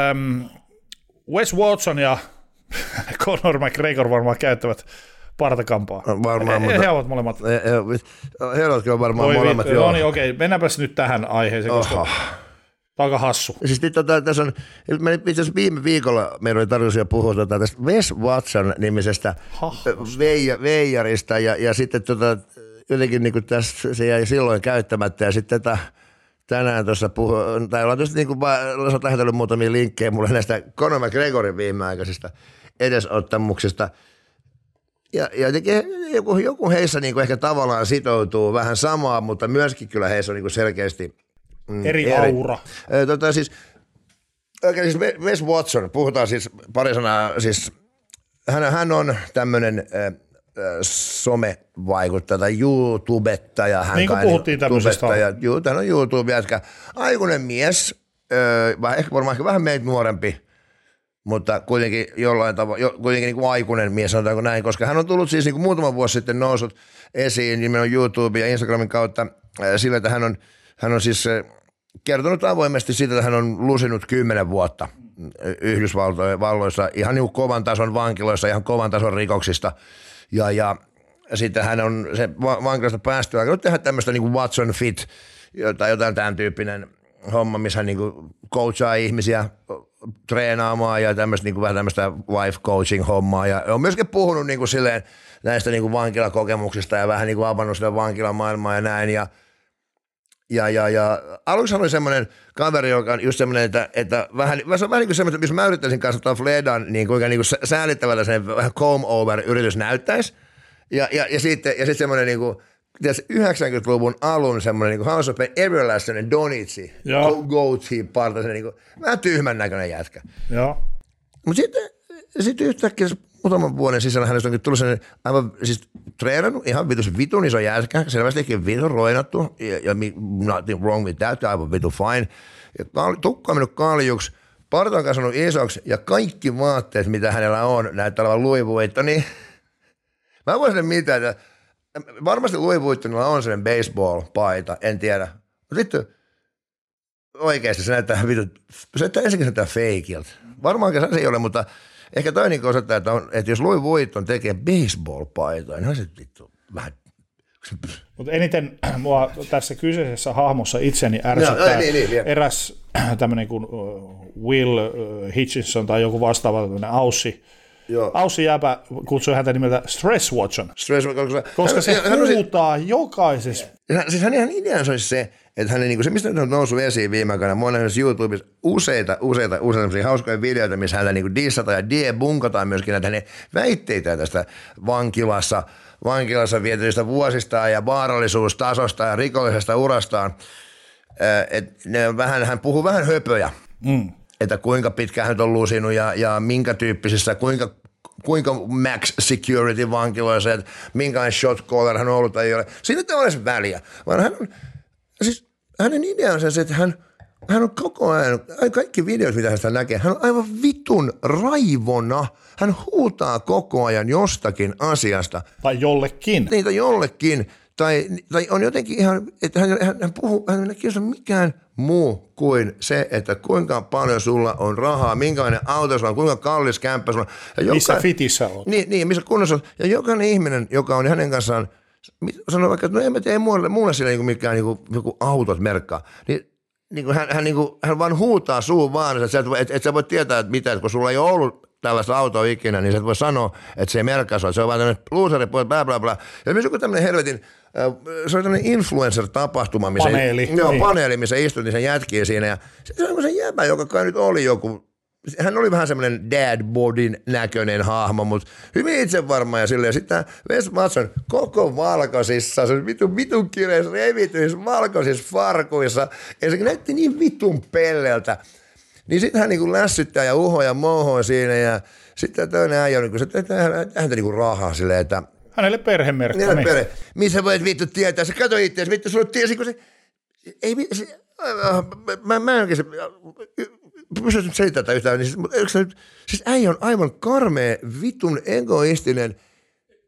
[SPEAKER 1] Wes Watson ja Conor McGregor varmaan käyttävät partakampaa.
[SPEAKER 2] Varmaan,
[SPEAKER 1] he ovat molemmat.
[SPEAKER 2] He ovat kyllä varmaan molemmat.
[SPEAKER 1] No niin, okei. Mennäänpäs nyt tähän aiheeseen, koska tämä on hassu.
[SPEAKER 2] Siis tässä on, itse asiassa viime viikolla meillä oli tarkoitus puhua tästä Wes Watson-nimisestä veijarista, ja sitten jotenkin niin kuin tässä se jäi silloin käyttämättä, ja sitten tänään tuossa tai ollaan tietysti niin kuin lähetellyt muutamia linkkejä mulle näistä Conor McGregorin viimeaikaisista edesottamuksista. Ja jotenkin joku heissä niin kuin ehkä tavallaan sitoutuu vähän samaa, mutta myöskin kyllä heissä on niin kuin selkeästi
[SPEAKER 1] eri aura.
[SPEAKER 2] Siis Wes Watson, puhutaan siis pari sanaa, siis hän on tämmöinen somevaikuttaja tai YouTubettaja.
[SPEAKER 1] Niin kuin puhuttiin tämmöisestä.
[SPEAKER 2] Hän on YouTube-jätkä. Aikuinen mies, ehkä varmaan vähän meitä nuorempi, mutta kuitenkin jollain tavalla, kuitenkin niin kuin aikuinen mies, sanotaanko näin, koska hän on tullut siis niin kuin muutama vuosi sitten noussut esiin nimenomaan YouTube ja Instagramin kautta sillä, että hän on siis kertonut avoimesti siitä, että hän on lusinut 10 vuotta Yhdysvalloissa ihan niin kuin kovan tason vankiloissa, ihan kovan tason rikoksista. Ja sitten hän on se vankilasta päästyä alkanut tehdä tämmöistä niin kuin Watson Fit tai jotain tämän tyyppinen homma, missä hän niin kuin coachaa ihmisiä treenaamaan ja tämmöistä, niin kuin vähän tämmöistä life coaching hommaa. Ja on myöskin puhunut niin kuin silleen näistä niin kuin vankilakokemuksista ja vähän niin kuin avannut sitä vankilamaailmaa ja näin. Ja aluksi oli semmoinen kaveri, joka on just semmoinen, että vähän, se on vähän niin kuin semmoinen, missä mä yrittäisin kanssa ottaa Fledan niin kuinka niin kuin säälittävältä sen vähän comb over yritys näyttäisi. Ja sitten semmoinen niin kuin, 90-luvun alun semmoinen niin House of Pain everlasting Donitsi, goatee parta, niin kuin, vähän tyhmän näköinen jätkä. Mutta sitten yhtäkkiä muutaman vuoden sisällä hänestä onkin tullut sellainen aivan siis treenannut, ihan vitun iso jätkä, selvästikin vitun roinattu, ja nothing wrong with that, aivan vitun fine. Ja tukka on mennyt kaljuksi, parta on kasvanut isoksi, ja kaikki vaatteet, mitä hänellä on, näyttää olevan Louis Vuittonia. Mä voin sanoa mitään, että varmasti Louis Vuittonilla on sellainen baseball-paita, en tiedä. Mutta sitten oikeasti se näyttää ensinnäkin näyttää feikiltä. Varmaankin se ei ole, mutta ehkä toi niin osoittaa, että jos Louis Vuitton tekee baseball-paitaa, niin on se vittu vähän.
[SPEAKER 1] Mutta eniten mua tässä kyseisessä hahmossa itseni ärsyttää eräs tämmöinen kuin Will Hitchinson tai joku vastaava tämmöinen Aussi jäpä kutsui häntä nimeltä Stress Watson, koska se huutaa jokaisessa.
[SPEAKER 2] Siis hänen ideansa olisi se, että hänen, niin kuin se, mistä nyt on noussut esiin viime aikoina, mä oon nähnyt YouTubessa useita hauskoja videoita, missä häntä niin dissataan ja debunkataan myöskin näitä hänen väitteitä tästä vankilassa vietyistä vuosistaan ja vaarallisuustasosta ja rikollisesta urastaan. Hän puhuu vähän höpöjä. Että kuinka pitkään hän on lusinut ja minkä tyyppisissä, kuinka max security vankiloissa, että minkälainen shot caller hän on ollut tai ei ole. Siinä ei ole väliä, vaan hänen ideansa on se, että hän on koko ajan, kaikki videot, mitä hän näkee, hän on aivan vitun raivona. Hän huutaa koko ajan jostakin asiasta.
[SPEAKER 1] Tai jollekin.
[SPEAKER 2] Niin, tai jollekin. Tai on jotenkin ihan, että hän puhuu, hän ei kiinnosta mikään muu kuin se, että kuinka paljon sulla on rahaa, minkälainen auto sulla on, kuinka kallis kämppä sulla on.
[SPEAKER 1] Missä fitissä on.
[SPEAKER 2] Niin, missä kunnossa on. Ja jokainen ihminen, joka on hänen kanssaan, sanoo vaikka, että no en mä tee mulle sillä niin mikään niin joku autot merkkaa. Hän vaan huutaa suun vaan, että sä voit tietää, että mitä, että kun sulla ei ole ollut tällaista autoa ikinä, niin sä et voi sanoa, että se ei merkkaa sua. Se on vaan tämmöinen looseri, bla bla bla. Ja myös joku tämmöinen helvetin, se oli tämmöinen influencer-tapahtuma, paneeli, missä istuttiin sen jätkiä siinä. Ja sitten se on se jäbä, joka kai nyt oli joku, hän oli vähän semmoinen dad bodin näköinen hahmo, mutta hyvin itsevarma ja silleen. Sitten tämä Wes Watson koko valkoisissa, se vitun kireessä revityissä valkoisissa farkuissa, ja se näytti niin vitun pelleltä. Niin sitten hän niinku lässyttää ja uhoa ja mohoa siinä, ja sitten toinen äijä on niinku, että häntä niinku rahaa silleen, että
[SPEAKER 1] hänelle perhemerkka.
[SPEAKER 2] Missä voit vittu tietää? Se kato itseäsi, vittu sulle tiesi, kun se ei, mä en oikein pysty nyt selittämään yhtään, niin siis äijä on aivan karmea, vitun egoistinen,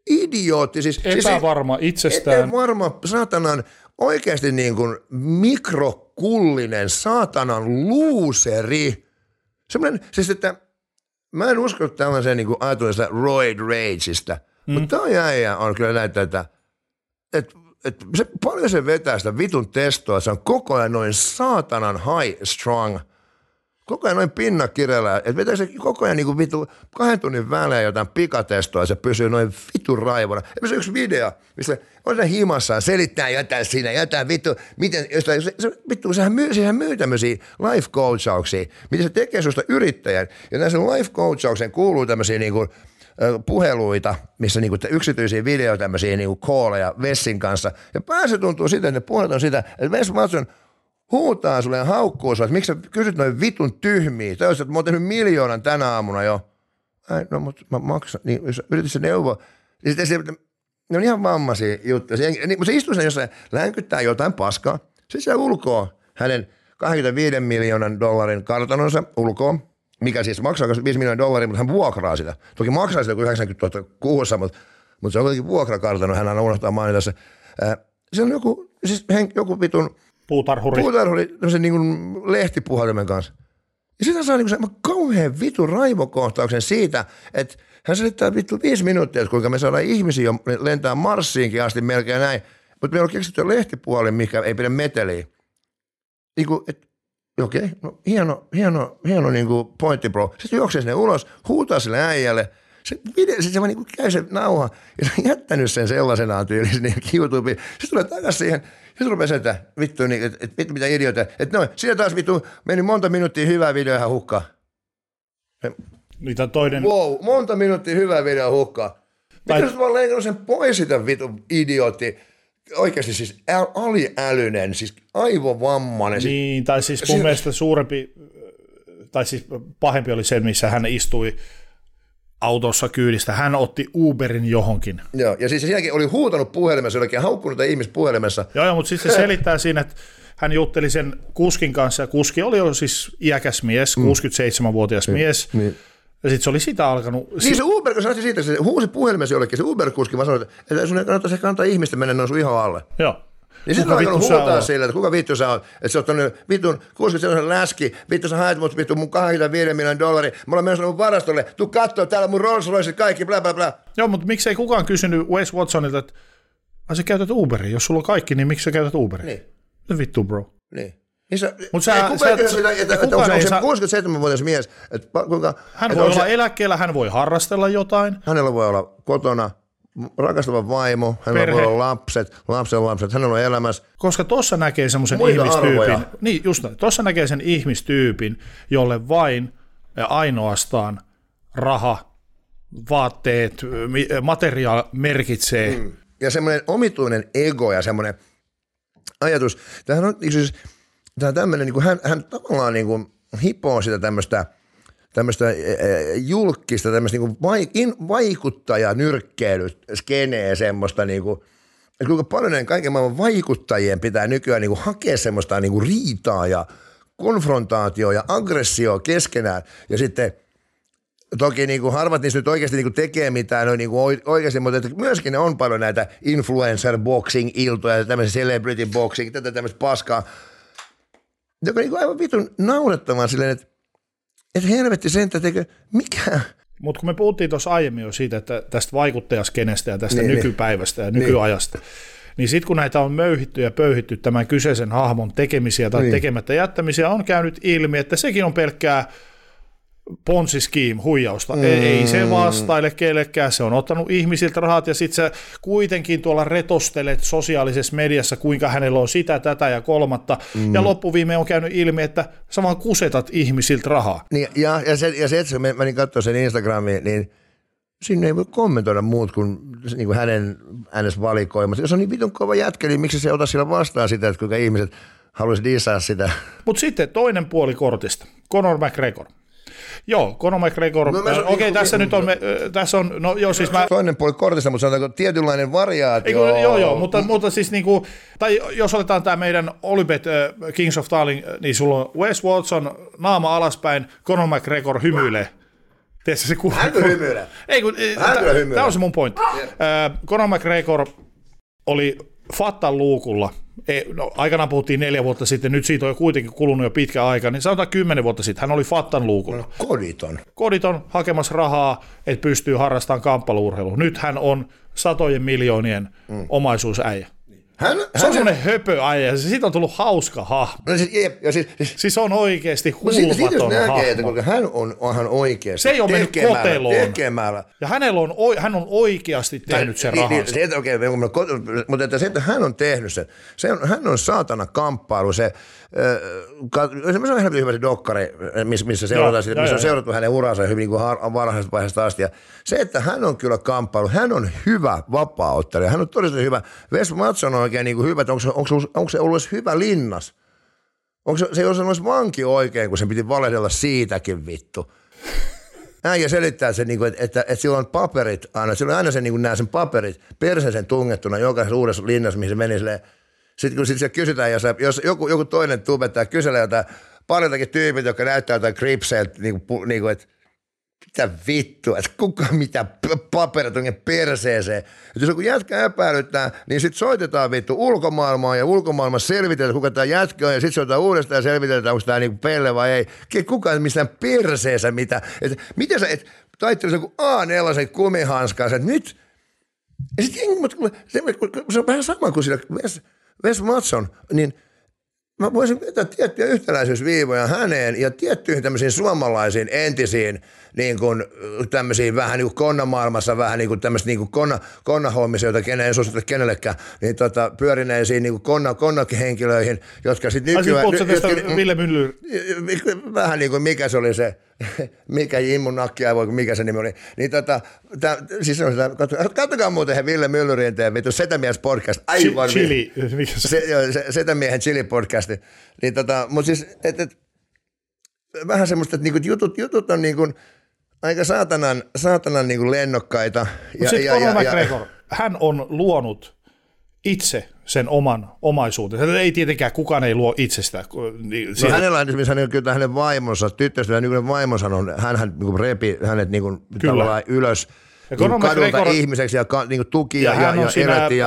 [SPEAKER 2] idiootti. Siis
[SPEAKER 1] epävarma itsestään.
[SPEAKER 2] Epävarma saatanan oikeasti niin kuin mikrokullinen saatanan luuseri. Semmoinen, siis että mä en usko tällaiseen niin kuin ajatullista roid rageista, mutta toi äijä on kyllä näyttää, että se, paljon se vetää sitä vitun testoa, se on koko ajan noin saatanan high strong, koko ajan noin pinnakirjalla, että vetää se koko ajan niin kuin vitu 2 tunnin välein jotain pikatestoa ja se pysyy noin vitun raivona. Ja se on yksi video, missä on se himassaan, selittää jotain siinä, jotain vittu, miten, sehän myy tämmöisiä life coachauksia, miten se tekee susta yrittäjän. Ja näissä life coachaukseen kuuluu tämmöisiä niin kuin puheluita, missä niinku yksityisiä videoita, tämmöisiä niinku calleja Vessin kanssa. Ja päässä tuntuu sitä, että ne puhelut on sitä, että Wes Watson huutaa sulle ja haukkuu sulle, että miksi sä kysyt noin vitun tyhmiä. Täysin, että mä oon tehnyt 1 miljoonan tänä aamuna jo. No mutta mä maksan, niin jos yrität se neuvoa. Niin ne on ihan vammaisia juttuja. Mutta se istuu sen jossain, länkyttää jotain paskaa. Sitten se ulkoa hänen 25 miljoonan dollarin kartanonsa ulkoa. Mikä siis maksaa 5 miljoonaa dollaria, mutta hän vuokraa sitä. Toki maksaa sitä joku 90 000 kuussa, mutta se on kuitenkin vuokrakartano, hän aina unohtaa mainita se. Se on joku vitun puutarhuri tämmöisen niin kuin lehtipuhelimen kanssa. Ja sitten hän saa niin kuin kauhean vitun raivokohtauksen siitä, että hän selittää vittu 5 minuuttia, että kuinka me saadaan ihmisiä lentää Marsiinkin asti melkein näin. Mutta meillä on keksitty lehtipuhelin, mikä ei pidä meteliä. Niin kuin, okei, no hieno niin kuin pointti, bro. Sitten juoksee sinne ulos, huutaa sille äijälle. Se vaan niin kuin käy se nauha ja se on jättänyt sen sellaisenaan tyyliin niin YouTubeen. Sitten tulee takaisin siihen. Sitten rupeaa sen, että vittu, niin, että vittu mitä idioita. Että noin, siinä taas vittu meni monta minuuttia hyvää videoa ihan hukkaan.
[SPEAKER 1] Mitä toinen?
[SPEAKER 2] Wow, monta minuuttia hyvää videoa hukkaan. Miten sä vaan leikannut sen pois sitä vittu idiootti? Oikeasti siis aliälyinen, siis aivovammainen.
[SPEAKER 1] Niin, tai siis mun mielestä suurempi, tai siis pahempi oli se, missä hän istui autossa kyydistä. Hän otti Uberin johonkin.
[SPEAKER 2] Joo, ja siis siinäkin oli huutanut puhelimessa, jollekin haukkunut ihmistä puhelimessa.
[SPEAKER 1] Joo, mutta sitten se selittää siinä, että hän jutteli sen kuskin kanssa, ja kuski oli jo siis iäkäs mies, 67-vuotias mies. Niin. Ja sitten se oli sitä alkanut.
[SPEAKER 2] Niin se Uber, kun sanoisin siitä, se huusi puhelimessa jollekin, se Uber-kuski vaan sanoi, että sun ei kannata ihmistä mennä noin sun ihon alle.
[SPEAKER 1] Joo.
[SPEAKER 2] Niin sitten on alkanut huutaa sille, että kuka vittu sä oot, että sä oot tonne vitun 67 läski, vittu sä haet mut vittu mun 25 miljoonan dollaria, mä olen menossa mun varastolle, tuu kattoo täällä mun Rolls Royce kaikki, bla bla bla.
[SPEAKER 1] Joo, mutta miksei kukaan kysynyt Wes Watsonilta, että sä käytät Uberia, jos sulla on kaikki, niin miksi sä käytät Uberia?
[SPEAKER 2] Niin.
[SPEAKER 1] No vittu bro.
[SPEAKER 2] Niin.
[SPEAKER 1] Mutta
[SPEAKER 2] onko se 67-vuotias mies, että kuinka...
[SPEAKER 1] Hän voi olla eläkkeellä, hän voi harrastella jotain.
[SPEAKER 2] Hänellä voi olla kotona rakastava vaimo, hänellä voi olla lapset, hänellä on elämässä.
[SPEAKER 1] Koska tuossa näkee semmoisen ihmistyypin, niin just näin, tuossa näkee sen ihmistyypin, jolle vain ja ainoastaan raha, vaatteet, materiaali merkitsee.
[SPEAKER 2] Ja semmoinen omituinen ego ja semmoinen ajatus, tämähän on siis... Tämä tämmöinen, niin hän tavallaan niin kuin hipoo sitä tämmöistä julkista, tämmöistä niin vaikuttajanyrkkeilyskenee semmoista, niin kuin, että kuinka paljon ne kaiken maailman vaikuttajien pitää nykyään niin kuin hakea semmoista niin kuin riitaa ja konfrontaatioa ja aggressioa keskenään. Ja sitten toki niin kuin harvat niistä nyt oikeasti niin kuin tekee mitään niin kuin oikeasti, mutta että myöskin ne on paljon näitä influencer boxing-iltoja ja tämmöisiä celebrity boxing, tätä tämmöistä paskaa. Joka on aivan vitun naurettamaan silleen, että helvetti sen, että mikä.
[SPEAKER 1] Mutta kun me puhuttiin tuossa aiemmin jo siitä, että tästä vaikuttajaskenestä ja tästä nykypäivästä ja nykyajasta, niin sitten kun näitä on möyhitty ja pöyhitty tämän kyseisen hahmon tekemisiä tai tekemättä jättämisiä, on käynyt ilmi, että sekin on pelkkää Ponzi-scheme, huijausta. Ei se vastaile kellekään, se on ottanut ihmisiltä rahat ja sitten sä kuitenkin tuolla retostelet sosiaalisessa mediassa, kuinka hänellä on sitä, tätä ja kolmatta, ja loppuviime on käynyt ilmi, että sä vaan kusetat ihmisiltä rahaa.
[SPEAKER 2] Niin, ja se, että mä menin katsoa sen Instagramiin, niin sinne ei voi kommentoida muut kuin hänen valikoimat. Jos on niin vitun kova jätkä, niin miksi se ota sillä vastaan sitä, että kuinka ihmiset haluaisi dissaa sitä?
[SPEAKER 1] Mutta sitten toinen puoli kortista, Conor McGregor. Joo, Conor McGregor, okei, tässä nyt on, tässä on, no joo siis mä...
[SPEAKER 2] Toinen puoli kortista, mutta sanotaanko tietynlainen variaatio.
[SPEAKER 1] Joo, mutta siis niinku, tai jos otetaan tämä meidän Olybet Kings of Darling, niin sulla on Wes Watson, naama alaspäin, Conor McGregor hymyilee. Tiedätkö, se
[SPEAKER 2] hän kyllä hymyilee.
[SPEAKER 1] Tämä on se mun pointti. Conor McGregor oli Fattan luukulla. Aikanaan puhuttiin 4 vuotta sitten, nyt siitä on jo kuitenkin kulunut jo pitkä aika, niin sanotaan 10 vuotta sitten hän oli Fattan luukulla. Koditon hakemassa rahaa, että pystyy harrastamaan kamppailuurheilua. Nyt hän on satojen miljoonien omaisuusäijä. Se on semmoinen höpöäijä, ja siitä on tullut hauska hahmo.
[SPEAKER 2] No
[SPEAKER 1] siis on oikeasti hulvaton hahmo.
[SPEAKER 2] Hän oikeasti
[SPEAKER 1] se ei ole mennyt koteloon. Ja hän on oikeasti tehnyt sen rahansa.
[SPEAKER 2] Mutta se, että hän on tehnyt sen, hän on saatana kamppailu. Se on ihan hyvä se dokkari, missä on seurattu hänen uransa hyvin niin varhaisesta vaiheesta asti. Ja se, että hän on kyllä kamppailu, hän on hyvä vapaa-ottelija, hän on todella hyvä. Wes Matson on oikein niin kuin hyvä, että onko se ollut hyvä linnas? Se ei ole vanki oikein, kun sen piti valehdella siitäkin vittu. Äijä selittää sen, että sillä on paperit aina, sillä on aina sen paperit perseeseen tungettuna jokaisessa uudessa linnassa, mihin se meni silleen. Sitten kun se kysytään, jos joku toinen tubettaja kyselee jotain pariltakin tyypit, jotka näyttää jotain kripseiltä, että mitä vittua, että kuka mitä paperit on perseeseen. Että jos joku jätkä epäilyttää, niin sitten soitetaan vittu ulkomaailmaan ja ulkomaailmassa selvitellään, kuka tämä jätkä on, ja sitten soitetaan uudestaan ja selvitellään, onko tämä niinku pelle vai ei. Kuka ei missään perseessä mitä. Että miten sä taittelet joku A4 kumihanskaan, että nyt, ja sitten se on vähän sama kuin sillä Wes Matson, niin mä voisin vetää tiettyjä yhtäläisyysviivoja häneen ja tiettyihin tämmöisiin suomalaisiin entisiin niin kuin tämmöisiin vähän niin kuin konnamaailmassa, vähän niin kuin tämmöisiä niin kuin konnahommisia, joita ei suositella kenellekään, niin pyörineisiin niin kuin konnahenkilöihin, jotka sitten nykyään...
[SPEAKER 1] Puhutko tästä Ville Myllyr?
[SPEAKER 2] Vähän niin kuin mikä se oli se, mikä Immun Nakkiaivo, mikä se nimi oli. Niin siis on sitä, katsokaa muuten Ville Myllyrin vittu Setämies podcast. Aivan
[SPEAKER 1] Chili.
[SPEAKER 2] Setämiehen Chili podcasti. Niin mutta siis, vähän semmoista, että niinku jutut on niinku aika saatanan niinku lennokkaita.
[SPEAKER 1] Mutta sitten Conor McGregor, hän on luonut itse sen oman omaisuutensa. Ei tietenkään kukaan ei luo itsestä.
[SPEAKER 2] No hänellä on esimerkiksi kyllä hänen vaimonsa, tyttöystävä nykyinen vaimonsa on, hän niinku repi hänet niinku tavallaan ylös niinku kadulta ihmiseksi ja niinku tuki ja erätti.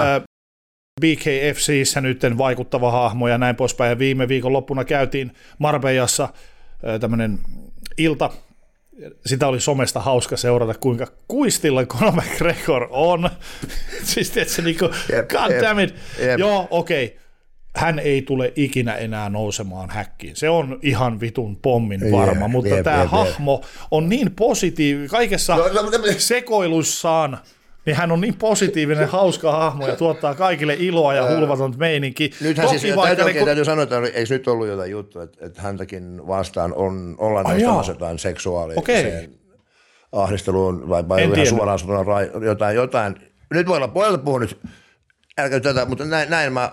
[SPEAKER 1] BKFCissä nyt vaikuttava hahmo ja näin poispäin. Ja viime viikon loppuna käytiin Marbellassa tämmöinen ilta. Sitä oli somesta hauska seurata, kuinka kuistilla Conor McGregor on. Siis tiedätkö, niinku, god damn it. Joo, okei. Hän ei tule ikinä enää nousemaan häkkiin. Se on ihan vitun pommin varma, mutta tämä hahmo on niin positiivinen kaikessa sekoilussaan. Niin hän on niin positiivinen, hauska hahmo ja tuottaa kaikille iloa ja hulvatonta meininki.
[SPEAKER 2] Nythän siis, täytyy sanoa, että eikö nyt ollut jotain juttua, että häntäkin vastaan ollaan nostamassa jotain seksuaaliseen ahdisteluun vai ihan suoraan jotain. Nyt voi olla pojalta puhunut, älkää tätä, mutta näin mä...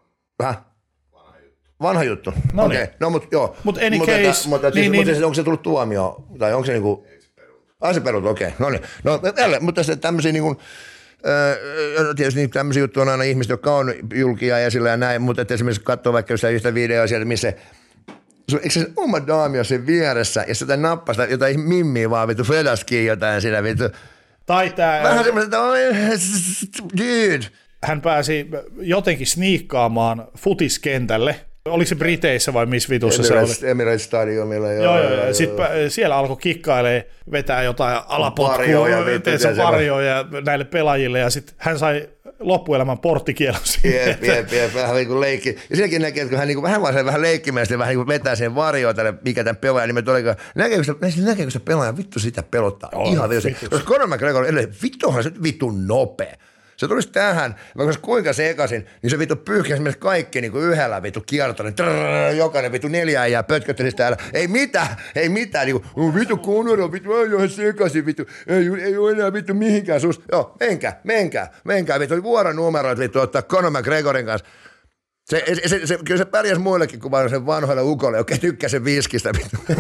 [SPEAKER 2] Vanha juttu.
[SPEAKER 1] No
[SPEAKER 2] okei. No mutta joo.
[SPEAKER 1] Mutta any case.
[SPEAKER 2] Mutta onko se tullut tuomio, tai onko se niinku... se perut, okei. No niin. No, mutta tämmöisiä niin kuin, tietysti tämmöisiä juttuja on aina ihmiset, jotka on julkia esillä ja näin, mutta että esimerkiksi katsoo vaikka yhtä videoa sieltä, missä eikö se oma daami ole sen vieressä ja sitä nappasta jotain mimmiä vaan vittu fedaskiin jotain siinä vittu.
[SPEAKER 1] Tai tää...
[SPEAKER 2] Vähän semmoista, dude.
[SPEAKER 1] Hän pääsi jotenkin sniikkaamaan futiskentälle. Oliko se Briteissä vai missä vitussa se oli?
[SPEAKER 2] Emirates Stadiumilla.
[SPEAKER 1] Joo. Sitten siellä alkoi kikkailee, vetää jotain alapotkua, varjoja näille pelaajille, ja sitten hän sai loppuelämän porttikielon siihen.
[SPEAKER 2] Jep, vähän niin kuin leikki. Ja siinäkin näkee, että kun hän niin kuin vähän leikkimäisesti vähän niin kuin vetää sen varjoa tälle, mikä tämän pelaajan nimet olikaan. Näkeekö se pelaaja, vittu sitä pelottaa. Ihan vittu. Koska Conor McGregor edelleen, vittuhan se vittu nopea. Se tulisi tähän, vaikka kuinka sekaisin, niin se vittu pyyhkäisi esimerkiksi kaikki niin kuin yhdellä vittu kiertoinen. Jokainen vittu 4 äijää pötköttelisi täällä. Ei mitään. Niin kuin, vittu Conor on vittu, ihan sekaisin vittu. Ei ole enää vittu mihinkään susta. Joo, menkää vittu. Vuoronumeroit vittu ottaa Conor McGregorin kanssa. Kyllä se pärjäsi muillekin kuin vaan sen vanhoille ukolle, joka tykkää sen viskistä.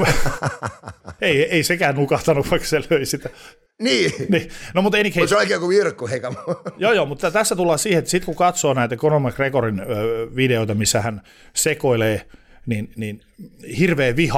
[SPEAKER 1] ei sekään nukahtanut, vaikka se löi sitä.
[SPEAKER 2] Niin.
[SPEAKER 1] No, mutta
[SPEAKER 2] se on oikein kuin virkku, heikä.
[SPEAKER 1] Joo, mutta tässä tullaan siihen, että sitten kun katsoo näitä Conor McGregorin videoita, missä hän sekoilee, niin hirveä viha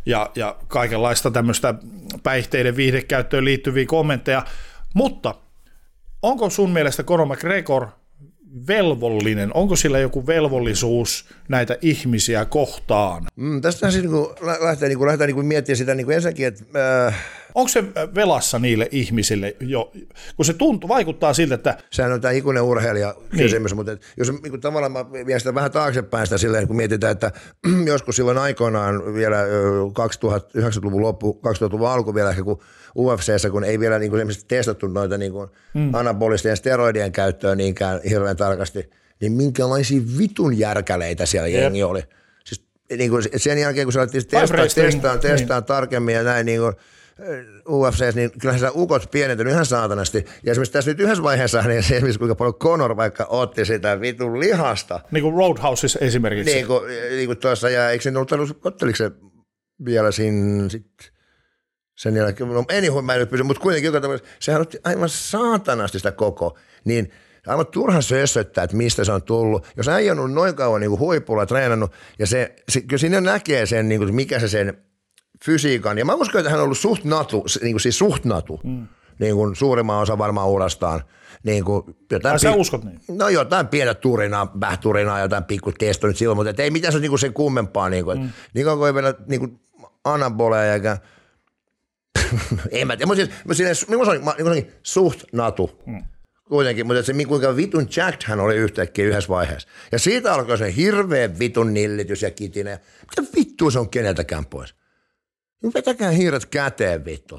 [SPEAKER 1] ja kaikenlaista tämmöistä päihteiden viihdekäyttöön liittyviä kommentteja, mutta onko sun mielestä Conor McGregor velvollinen, onko sillä joku velvollisuus näitä ihmisiä kohtaan?
[SPEAKER 2] Tästä siis lähdetään miettimään sitä ensinnäkin, että
[SPEAKER 1] onko se velassa niille ihmisille jo, kun se vaikuttaa siltä, että
[SPEAKER 2] sehän on tämä ikuinen urheilija kysymys, niin. Mutta jos tavallaan mä vien sitä vähän taaksepäin sitä silleen, kun mietitään, että joskus silloin aikoinaan vielä 2009-luvun loppu, 2000-luvun alku vielä ehkä, kun UFC:ssä, kun ei vielä testattu noita anabolisten steroidien käyttöä niinkään hirveän tarkasti, niin minkälaisia vitun järkäleitä siellä jengi oli. Siis sen jälkeen, kun sä alettiin testaan tarkemmin ja näin UFC:ssä, niin kyllähän sä ukot pienentynyt ihan saatanasti. Ja esimerkiksi tässä nyt yhdessä vaiheessa, niin esimerkiksi kuinka paljon Conor vaikka otti sitä vitun lihasta.
[SPEAKER 1] Niin kuin Roadhouseissa esimerkiksi.
[SPEAKER 2] Niin kuin tuossa, ja eikö se ollut, otteliko se vielä siinä sitten sen jälkeen, no anyway, mä en nyt pysy, mutta kuitenkin joka tapauksessa, sehän otti aivan saatanasti sitä koko, niin aivan turha sössöttää, että mistä se on tullut. Jos äijä on ollut noin kauan niin huipulla treenannut, ja kyllä siinä näkee sen, niin kuin, mikä se sen fysiikan, ja mä uskon, että hän on ollut suht natu, niin kuin suurimman osa varmaan urastaan. Niin kuin jotain
[SPEAKER 1] sä uskot niin?
[SPEAKER 2] No jotain pientä vähturinaa, jotain pikku testo nyt silloin, mutta ei mitään se niin sen kummempaa. Niin kuin kauan ei vielä niin anaboleja eikä en mä tiedä, mutta suht natu. Kuitenkin, mutta se kuinka vitun jacked hän oli yhtäkkiä yhdessä vaiheessa. Ja siitä alkoi se hirveä vitun nillitys ja kitinen. Mitä vittua se on keneltäkään pois? Vetäkää hiiret käteen vittu.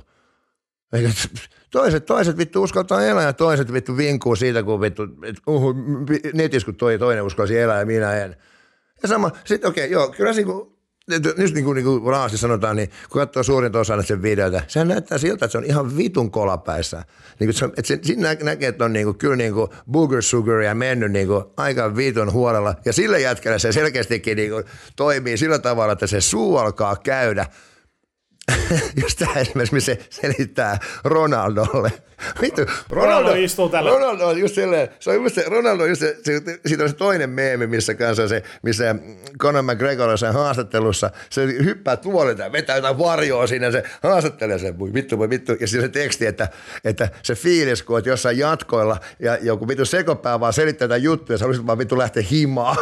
[SPEAKER 2] Toiset vittu uskaltaa elää ja toiset vittu vinkuu siitä, kun vittu, netissä kun toinen uskalsi elää ja minä en. Ja sama, sitten okei, joo, kyllä se just niin kuin raasti sanotaan, niin kun katsoo suurinta osaa sen videota, sehän näyttää siltä, että se on ihan vitun kolapäissä. Niin siinä näkee, että on kyllä booger sugaria mennyt aika vitun huolella. Ja sillä jätkällä se selkeästikin toimii sillä tavalla, että se suu alkaa käydä. Jos tämä esimerkiksi se selittää Ronaldolle. Vittu,
[SPEAKER 1] Ronaldo istuu tällä.
[SPEAKER 2] Ronaldo on just silleen, se on just se, Ronaldo just se, siitä on se toinen meemi, missä Conor McGregor on sen haastattelussa, se hyppää tuolilta ja vetää jotain varjoa siinä, se haastattelee sen, voi vittu, ja siinä se teksti, että se fiilis, kun oot jossain jatkoilla ja joku vittu sekopää vaan selittää jotain juttuja, sä haluaisit vaan vittu lähteä himaan.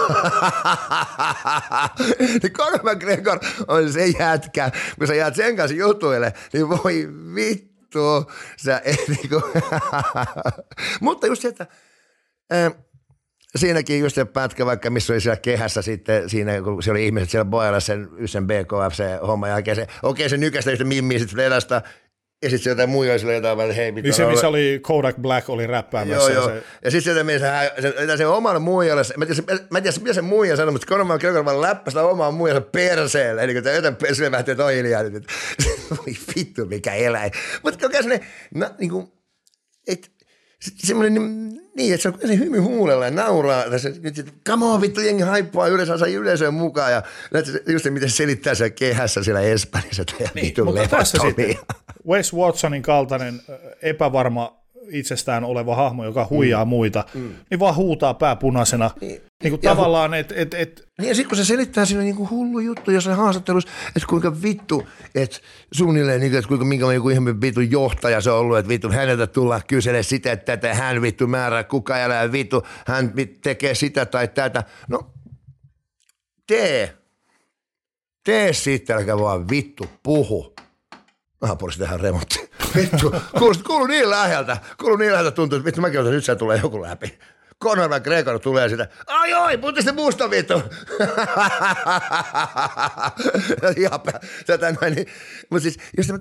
[SPEAKER 2] Niin Conor McGregor on se jätkä, kun sä jäät sen kanssa jutuille, niin voi vittu. Mutta just se, että siinäkin just se pätkä, vaikka missä oli siellä kehässä sitten, siinä kun siellä oli ihmiset siellä boilla sen BKFC-homman jälkeen, se nykästä just mimmiä sitten Fledasta, ja sitten sieltä muija sille jotain, että hei,
[SPEAKER 1] niin se, missä oli Kodak Black, oli räppäämässä.
[SPEAKER 2] Joo. Ja sitten sieltä mies, se omalle muijalle, mä en tiedä, mitä se muija sanoi, mutta Conor McGregor vaan läppästä omaan muijansa perseelle, eli kun tämä jotain perseelle lähtee toi hiljaa, niin voi vittu, mikä eläin. Mutta kokea sellainen, semmoinen, niin, että se on se hymy huulella ja nauraa, come on vittu, jengi haippaa yleisöön mukaan, ja just se, miten se selittää siellä kehässä siellä Espanjassa, ja vitun
[SPEAKER 1] levotomia. Wes Watsonin kaltainen epävarma itsestään oleva hahmo, joka huijaa muita, niin vaan huutaa pää punaisena. Niin kuin tavallaan, että
[SPEAKER 2] Niin ja sitten kun se selittää siinä niin kuin hullu juttu jossain haastattelussa, että kuinka vittu, että suunnilleen, niin, että kuinka minkälainen joku ihme vittu johtaja se on ollut, että vittu häneltä tullaan kyselemään sitä, että tätä hän vittu määrää, kuka elää vittu, hän tekee sitä tai tätä. No, tee sitten, älkää vaan vittu puhu. Naapurissa tehdään remontti. Vittu, kuuluu niin läheltä tuntuu, että vittu mäkin otan, nyt se tulee joku läpi. Conor McGregor tulee sitä, ai, puhutte sitten muusta vittu. Mutta siis,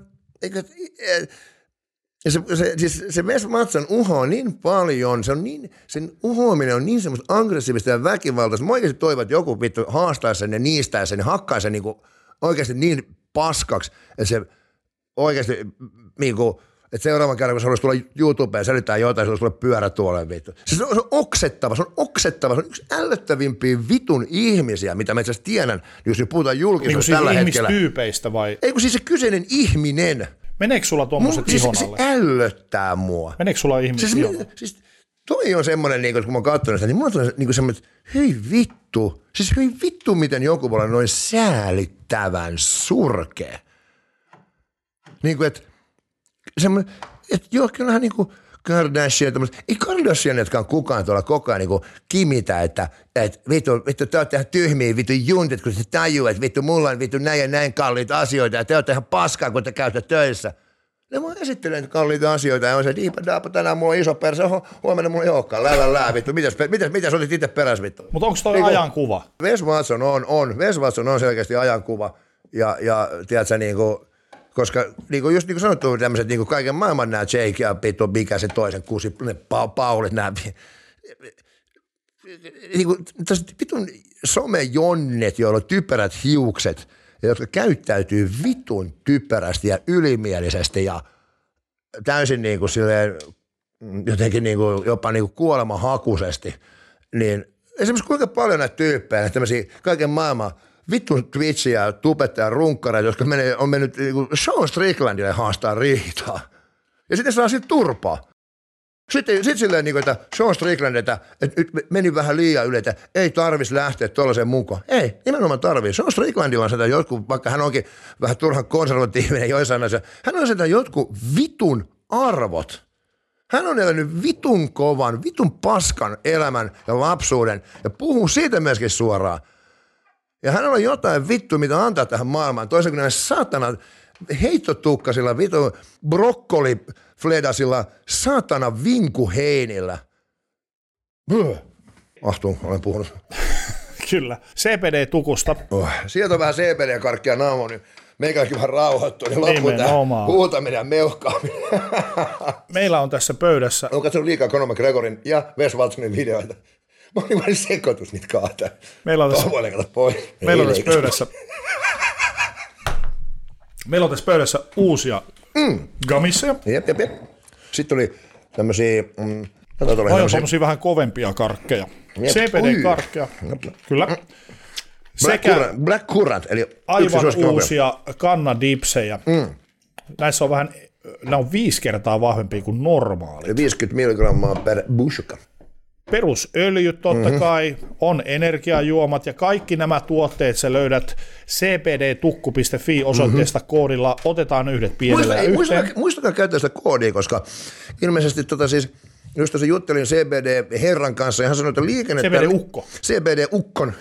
[SPEAKER 2] se Wes Watson uhoo niin paljon, sen uhoaminen on niin semmoista aggressiivista ja väkivaltaista. Mä oikeasti toivon, että joku vittu haastaa sen ja niistää sen ja hakkaa sen niinku oikeasti niin paskaksi, että se oikeasti niinku, että seuraavan kerran, kun se haluaisi tulla YouTubeen selittää jotain, se haluaisi tulla pyörätuoleen vittu. Se on oksettava, se on yksi ällöttävimpiä vitun ihmisiä, mitä mä itse asiassa tiedän, jos nyt puhutaan julkisuudessa tällä hetkellä.
[SPEAKER 1] Niin kuin siis ihmistyypeistä vai?
[SPEAKER 2] Ei kun siis se kyseinen ihminen.
[SPEAKER 1] Meneekö sulla tuommoiset ihon alle?
[SPEAKER 2] Se ällöttää mua.
[SPEAKER 1] Meneekö sulla ihmiset ihon alle?
[SPEAKER 2] Siis toi on semmoinen, niin kun mä oon katsonut sitä, niin mulla on niin semmoinen, että hei vittu, miten joku voi olla noin säälittävän surkea. Niin kuin, että semmoinen, että joo, kyllähän niin kuin Kardashian, ei Kardashianetkaan kukaan tuolla koko ajan niin kuin kimitä, että vittu, te olette ihan tyhmiä, vittu juntit, kun te tajuu, että vittu, mulla on vittu näin ja näin kalliita asioita, ja te olette ihan paskaa, kun te käytte töissä. Ne mä esittelen kalliita asioita, ja on se, diipa daapa, tänään mulla on iso persä, huomenna mulla ei olekaan, lää, vittu, mitäs olit itse peräs, vittu?
[SPEAKER 1] Mutta onko toi niin, ajankuva?
[SPEAKER 2] Wes Watson on selkeästi ajankuva, ja tiedätkö, niinku, koska niinku, just niin kuin sanottu, tämmöiset niinku kaiken maailman nämä Jake ja vittu, mikä se toisen kuusi, ne Paulit, nämä niinku, vitun somejonnet, joilla on typerät hiukset, ja jotka käyttäytyy vitun typerästi ja ylimielisesti ja täysin niinku silleen, jotenkin niinku, jopa niinku kuolemahakuisesti, niin esimerkiksi kuinka paljon näitä tyyppejä, tämmöisiä kaiken maailman vitun Twitchiä, tubettajia, runkkareita, jotka on mennyt niinku Sean Stricklandille haastaa riitaa. Ja sitten saa siitä turpaa. Sitten silleen, että Sean Strickland, että nyt meni vähän liian yli, että ei tarvitsisi lähteä tuollaiseen mukaan. Ei, nimenomaan tarvii. Sean Stricklandilla on sitä jotkut, vaikka hän onkin vähän turhan konservatiivinen joissain asioissa, hän on sitä jotkut vitun arvot. Hän on elänyt vitun kovan, vitun paskan elämän ja lapsuuden ja puhuu siitä myöskin suoraan. Ja hänellä on jotain vittu, mitä antaa tähän maailmaan. Toisin kuin näillä saatana heittotukkasilla, vitun brokkolifledasilla, saatana vinkuheinillä. Ahtuu, olen puhunut.
[SPEAKER 1] Kyllä. CBD-tukusta.
[SPEAKER 2] Sieltä on vähän CBD-karkkia naamo, niin meikäläkin vähän rauhoittuu, niin loppuu tämä huutaminen ja meuhkaaminen.
[SPEAKER 1] Meillä on tässä pöydässä.
[SPEAKER 2] Olen katsonut liikaa Conor McGregorin ja Wes Watsonin videoita. Mä olin vain sekoitus niitä kahta.
[SPEAKER 1] Meillä on tässä pöydässä uusia gamisseja.
[SPEAKER 2] Jep. Sitten oli tämmöisiä...
[SPEAKER 1] on semmosia vähän kovempia karkkeja. CBD-karkkeja, kyllä.
[SPEAKER 2] Black Currant, eli
[SPEAKER 1] aivan uusia kannadipsejä. Näissä on vähän, nämä on 5 kertaa vahvempia kuin normaali.
[SPEAKER 2] 50 milligrammaa per bushka.
[SPEAKER 1] Perusöljyt totta kai, on energiajuomat ja kaikki nämä tuotteet sä löydät cbdtukku.fi osoitteesta koodilla otetaan yhdet pienellä yhteen.
[SPEAKER 2] Muistakaa käyttää sitä koodia, koska ilmeisesti siis just tuossa juttelin CBD-herran kanssa ja hän sanoi, että liikennettä...
[SPEAKER 1] CBD-ukko.
[SPEAKER 2] CBD-ukkon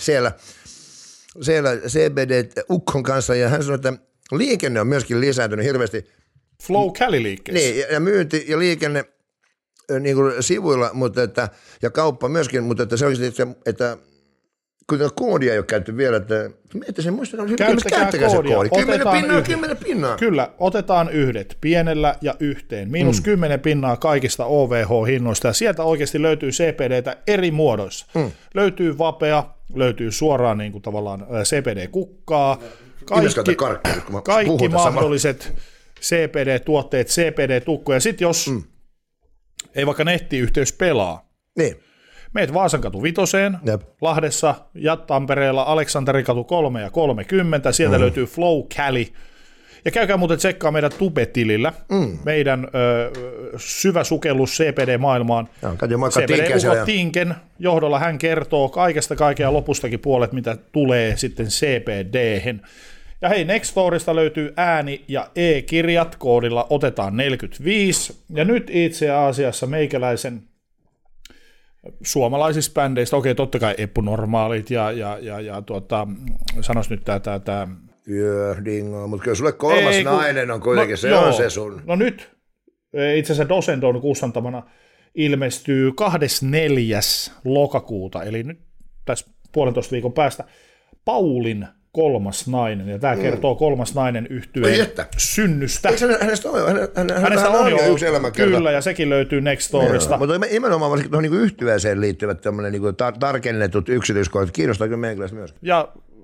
[SPEAKER 2] siellä CBD-ukkon kanssa ja hän sanoi, että liikenne on myöskin lisääntynyt hirveästi.
[SPEAKER 1] Flow Cali-liikkeessä.
[SPEAKER 2] Niin, ja myynti ja liikenne niin kuin sivuilla, ja kauppa myöskin, mutta että se olisi, että kun koodia ei ole käytetty vielä, että miettä sen muistakaa, käyttäkää se koodi. 10 pinnaa.
[SPEAKER 1] Kyllä, otetaan yhdet pienellä ja yhteen. Miinus 10 pinnaa kaikista OVH-hinnoista, ja sieltä oikeasti löytyy CBDtä eri muodoissa. Löytyy vapea, löytyy suoraan niin kuin tavallaan CBD-kukkaa, kaikki mahdolliset CBD-tuotteet, CBD-tukkoja, ja sitten jos ei vaikka nettiyhteys pelaa,
[SPEAKER 2] niin.
[SPEAKER 1] Meet Vaasankatu 5, Lahdessa ja Tampereella Aleksanterikatu 3 ja 30, sieltä löytyy Flow Cali. Ja käykää muuten tsekkaa meidän Tube-tilillä, meidän syvä sukellus CBD-maailmaan. CBD-ukot Tinken johdolla hän kertoo kaikkea lopustakin puolet, mitä tulee sitten CBD-hen. Ja hei, Nextorista löytyy ääni- ja e-kirjat, koodilla otetaan 45. Ja nyt itse asiassa meikäläisen suomalaisista bändeistä, okei, totta kai Epunormaalit ja sanois nyt tää
[SPEAKER 2] Dingo, mutta kyllä sulle kolmas nainen on kuitenkin, on se sun.
[SPEAKER 1] No nyt itse asiassa Dosendon kustantamana ilmestyy 24. lokakuuta, eli nyt tässä 1,5 viikon päästä Paulin kolmas nainen, ja tämä kertoo kolmas nainen yhtyeen synnystä.
[SPEAKER 2] Eikö hänestä on jo yksi elämänkerta?
[SPEAKER 1] Kyllä, ja sekin löytyy Nextorista.
[SPEAKER 2] Mutta nimenomaan varsinkin tuohon niinku yhtyeeseen liittyvät niin tarkennetut yksityiskohdat. Kiinnostaako meikäläistä myös?
[SPEAKER 1] Ja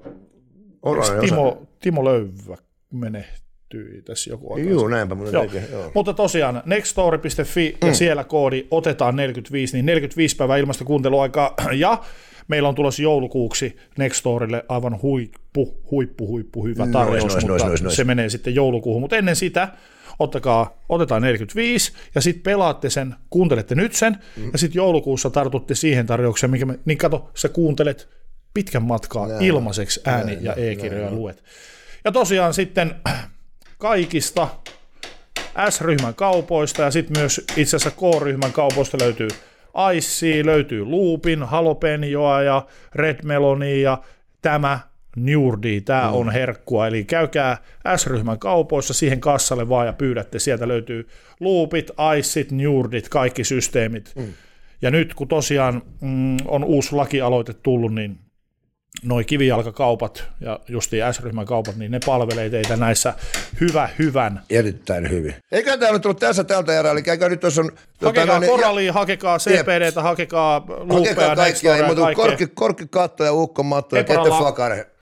[SPEAKER 1] Timo Löyvä menehtyi tässä joku aika.
[SPEAKER 2] Joo, näinpä.
[SPEAKER 1] Mutta tosiaan nextstory.fi ja siellä koodi otetaan 45, niin 45 päivää ilmasta kuunteluaikaa. Ja meillä on tulossa joulukuuksi Nextorille aivan huippu hyvä tarjous, mutta se menee sitten joulukuuhun. Mutta ennen sitä otetaan 45 ja sitten pelaatte sen, kuuntelette nyt sen ja sitten joulukuussa tartutte siihen tarjoukseen, niin kato, sä kuuntelet pitkän matkaa ilmaiseksi ääni- ja e-kirjoja luet. Ja tosiaan sitten kaikista S-ryhmän kaupoista ja sitten myös itse asiassa K-ryhmän kaupoista löytyy Icea, löytyy Loopin, Jalapenoa ja Red Melonia ja tämä Njurdi, tämä on herkkua, eli käykää S-ryhmän kaupoissa siihen kassalle vaan ja pyydätte, sieltä löytyy Loopit, Iceit, Njurdit, kaikki systeemit. Ja nyt kun tosiaan on uusi lakialoite tullut, niin noi kivijalkakaupat ja justiin S-ryhmän kaupat, niin ne palvelee teitä näissä hyvän.
[SPEAKER 2] Erittäin hyvin. Eikä tämä nyt tullut tässä tältä erää, eli käykää nyt tuossa on...
[SPEAKER 1] Hakekaa Koralia, hakekaa CPDtä, hakekaa Loopia,
[SPEAKER 2] kaikkia, ei muuta korkkikatto ja ukkomatto ja kette flakare.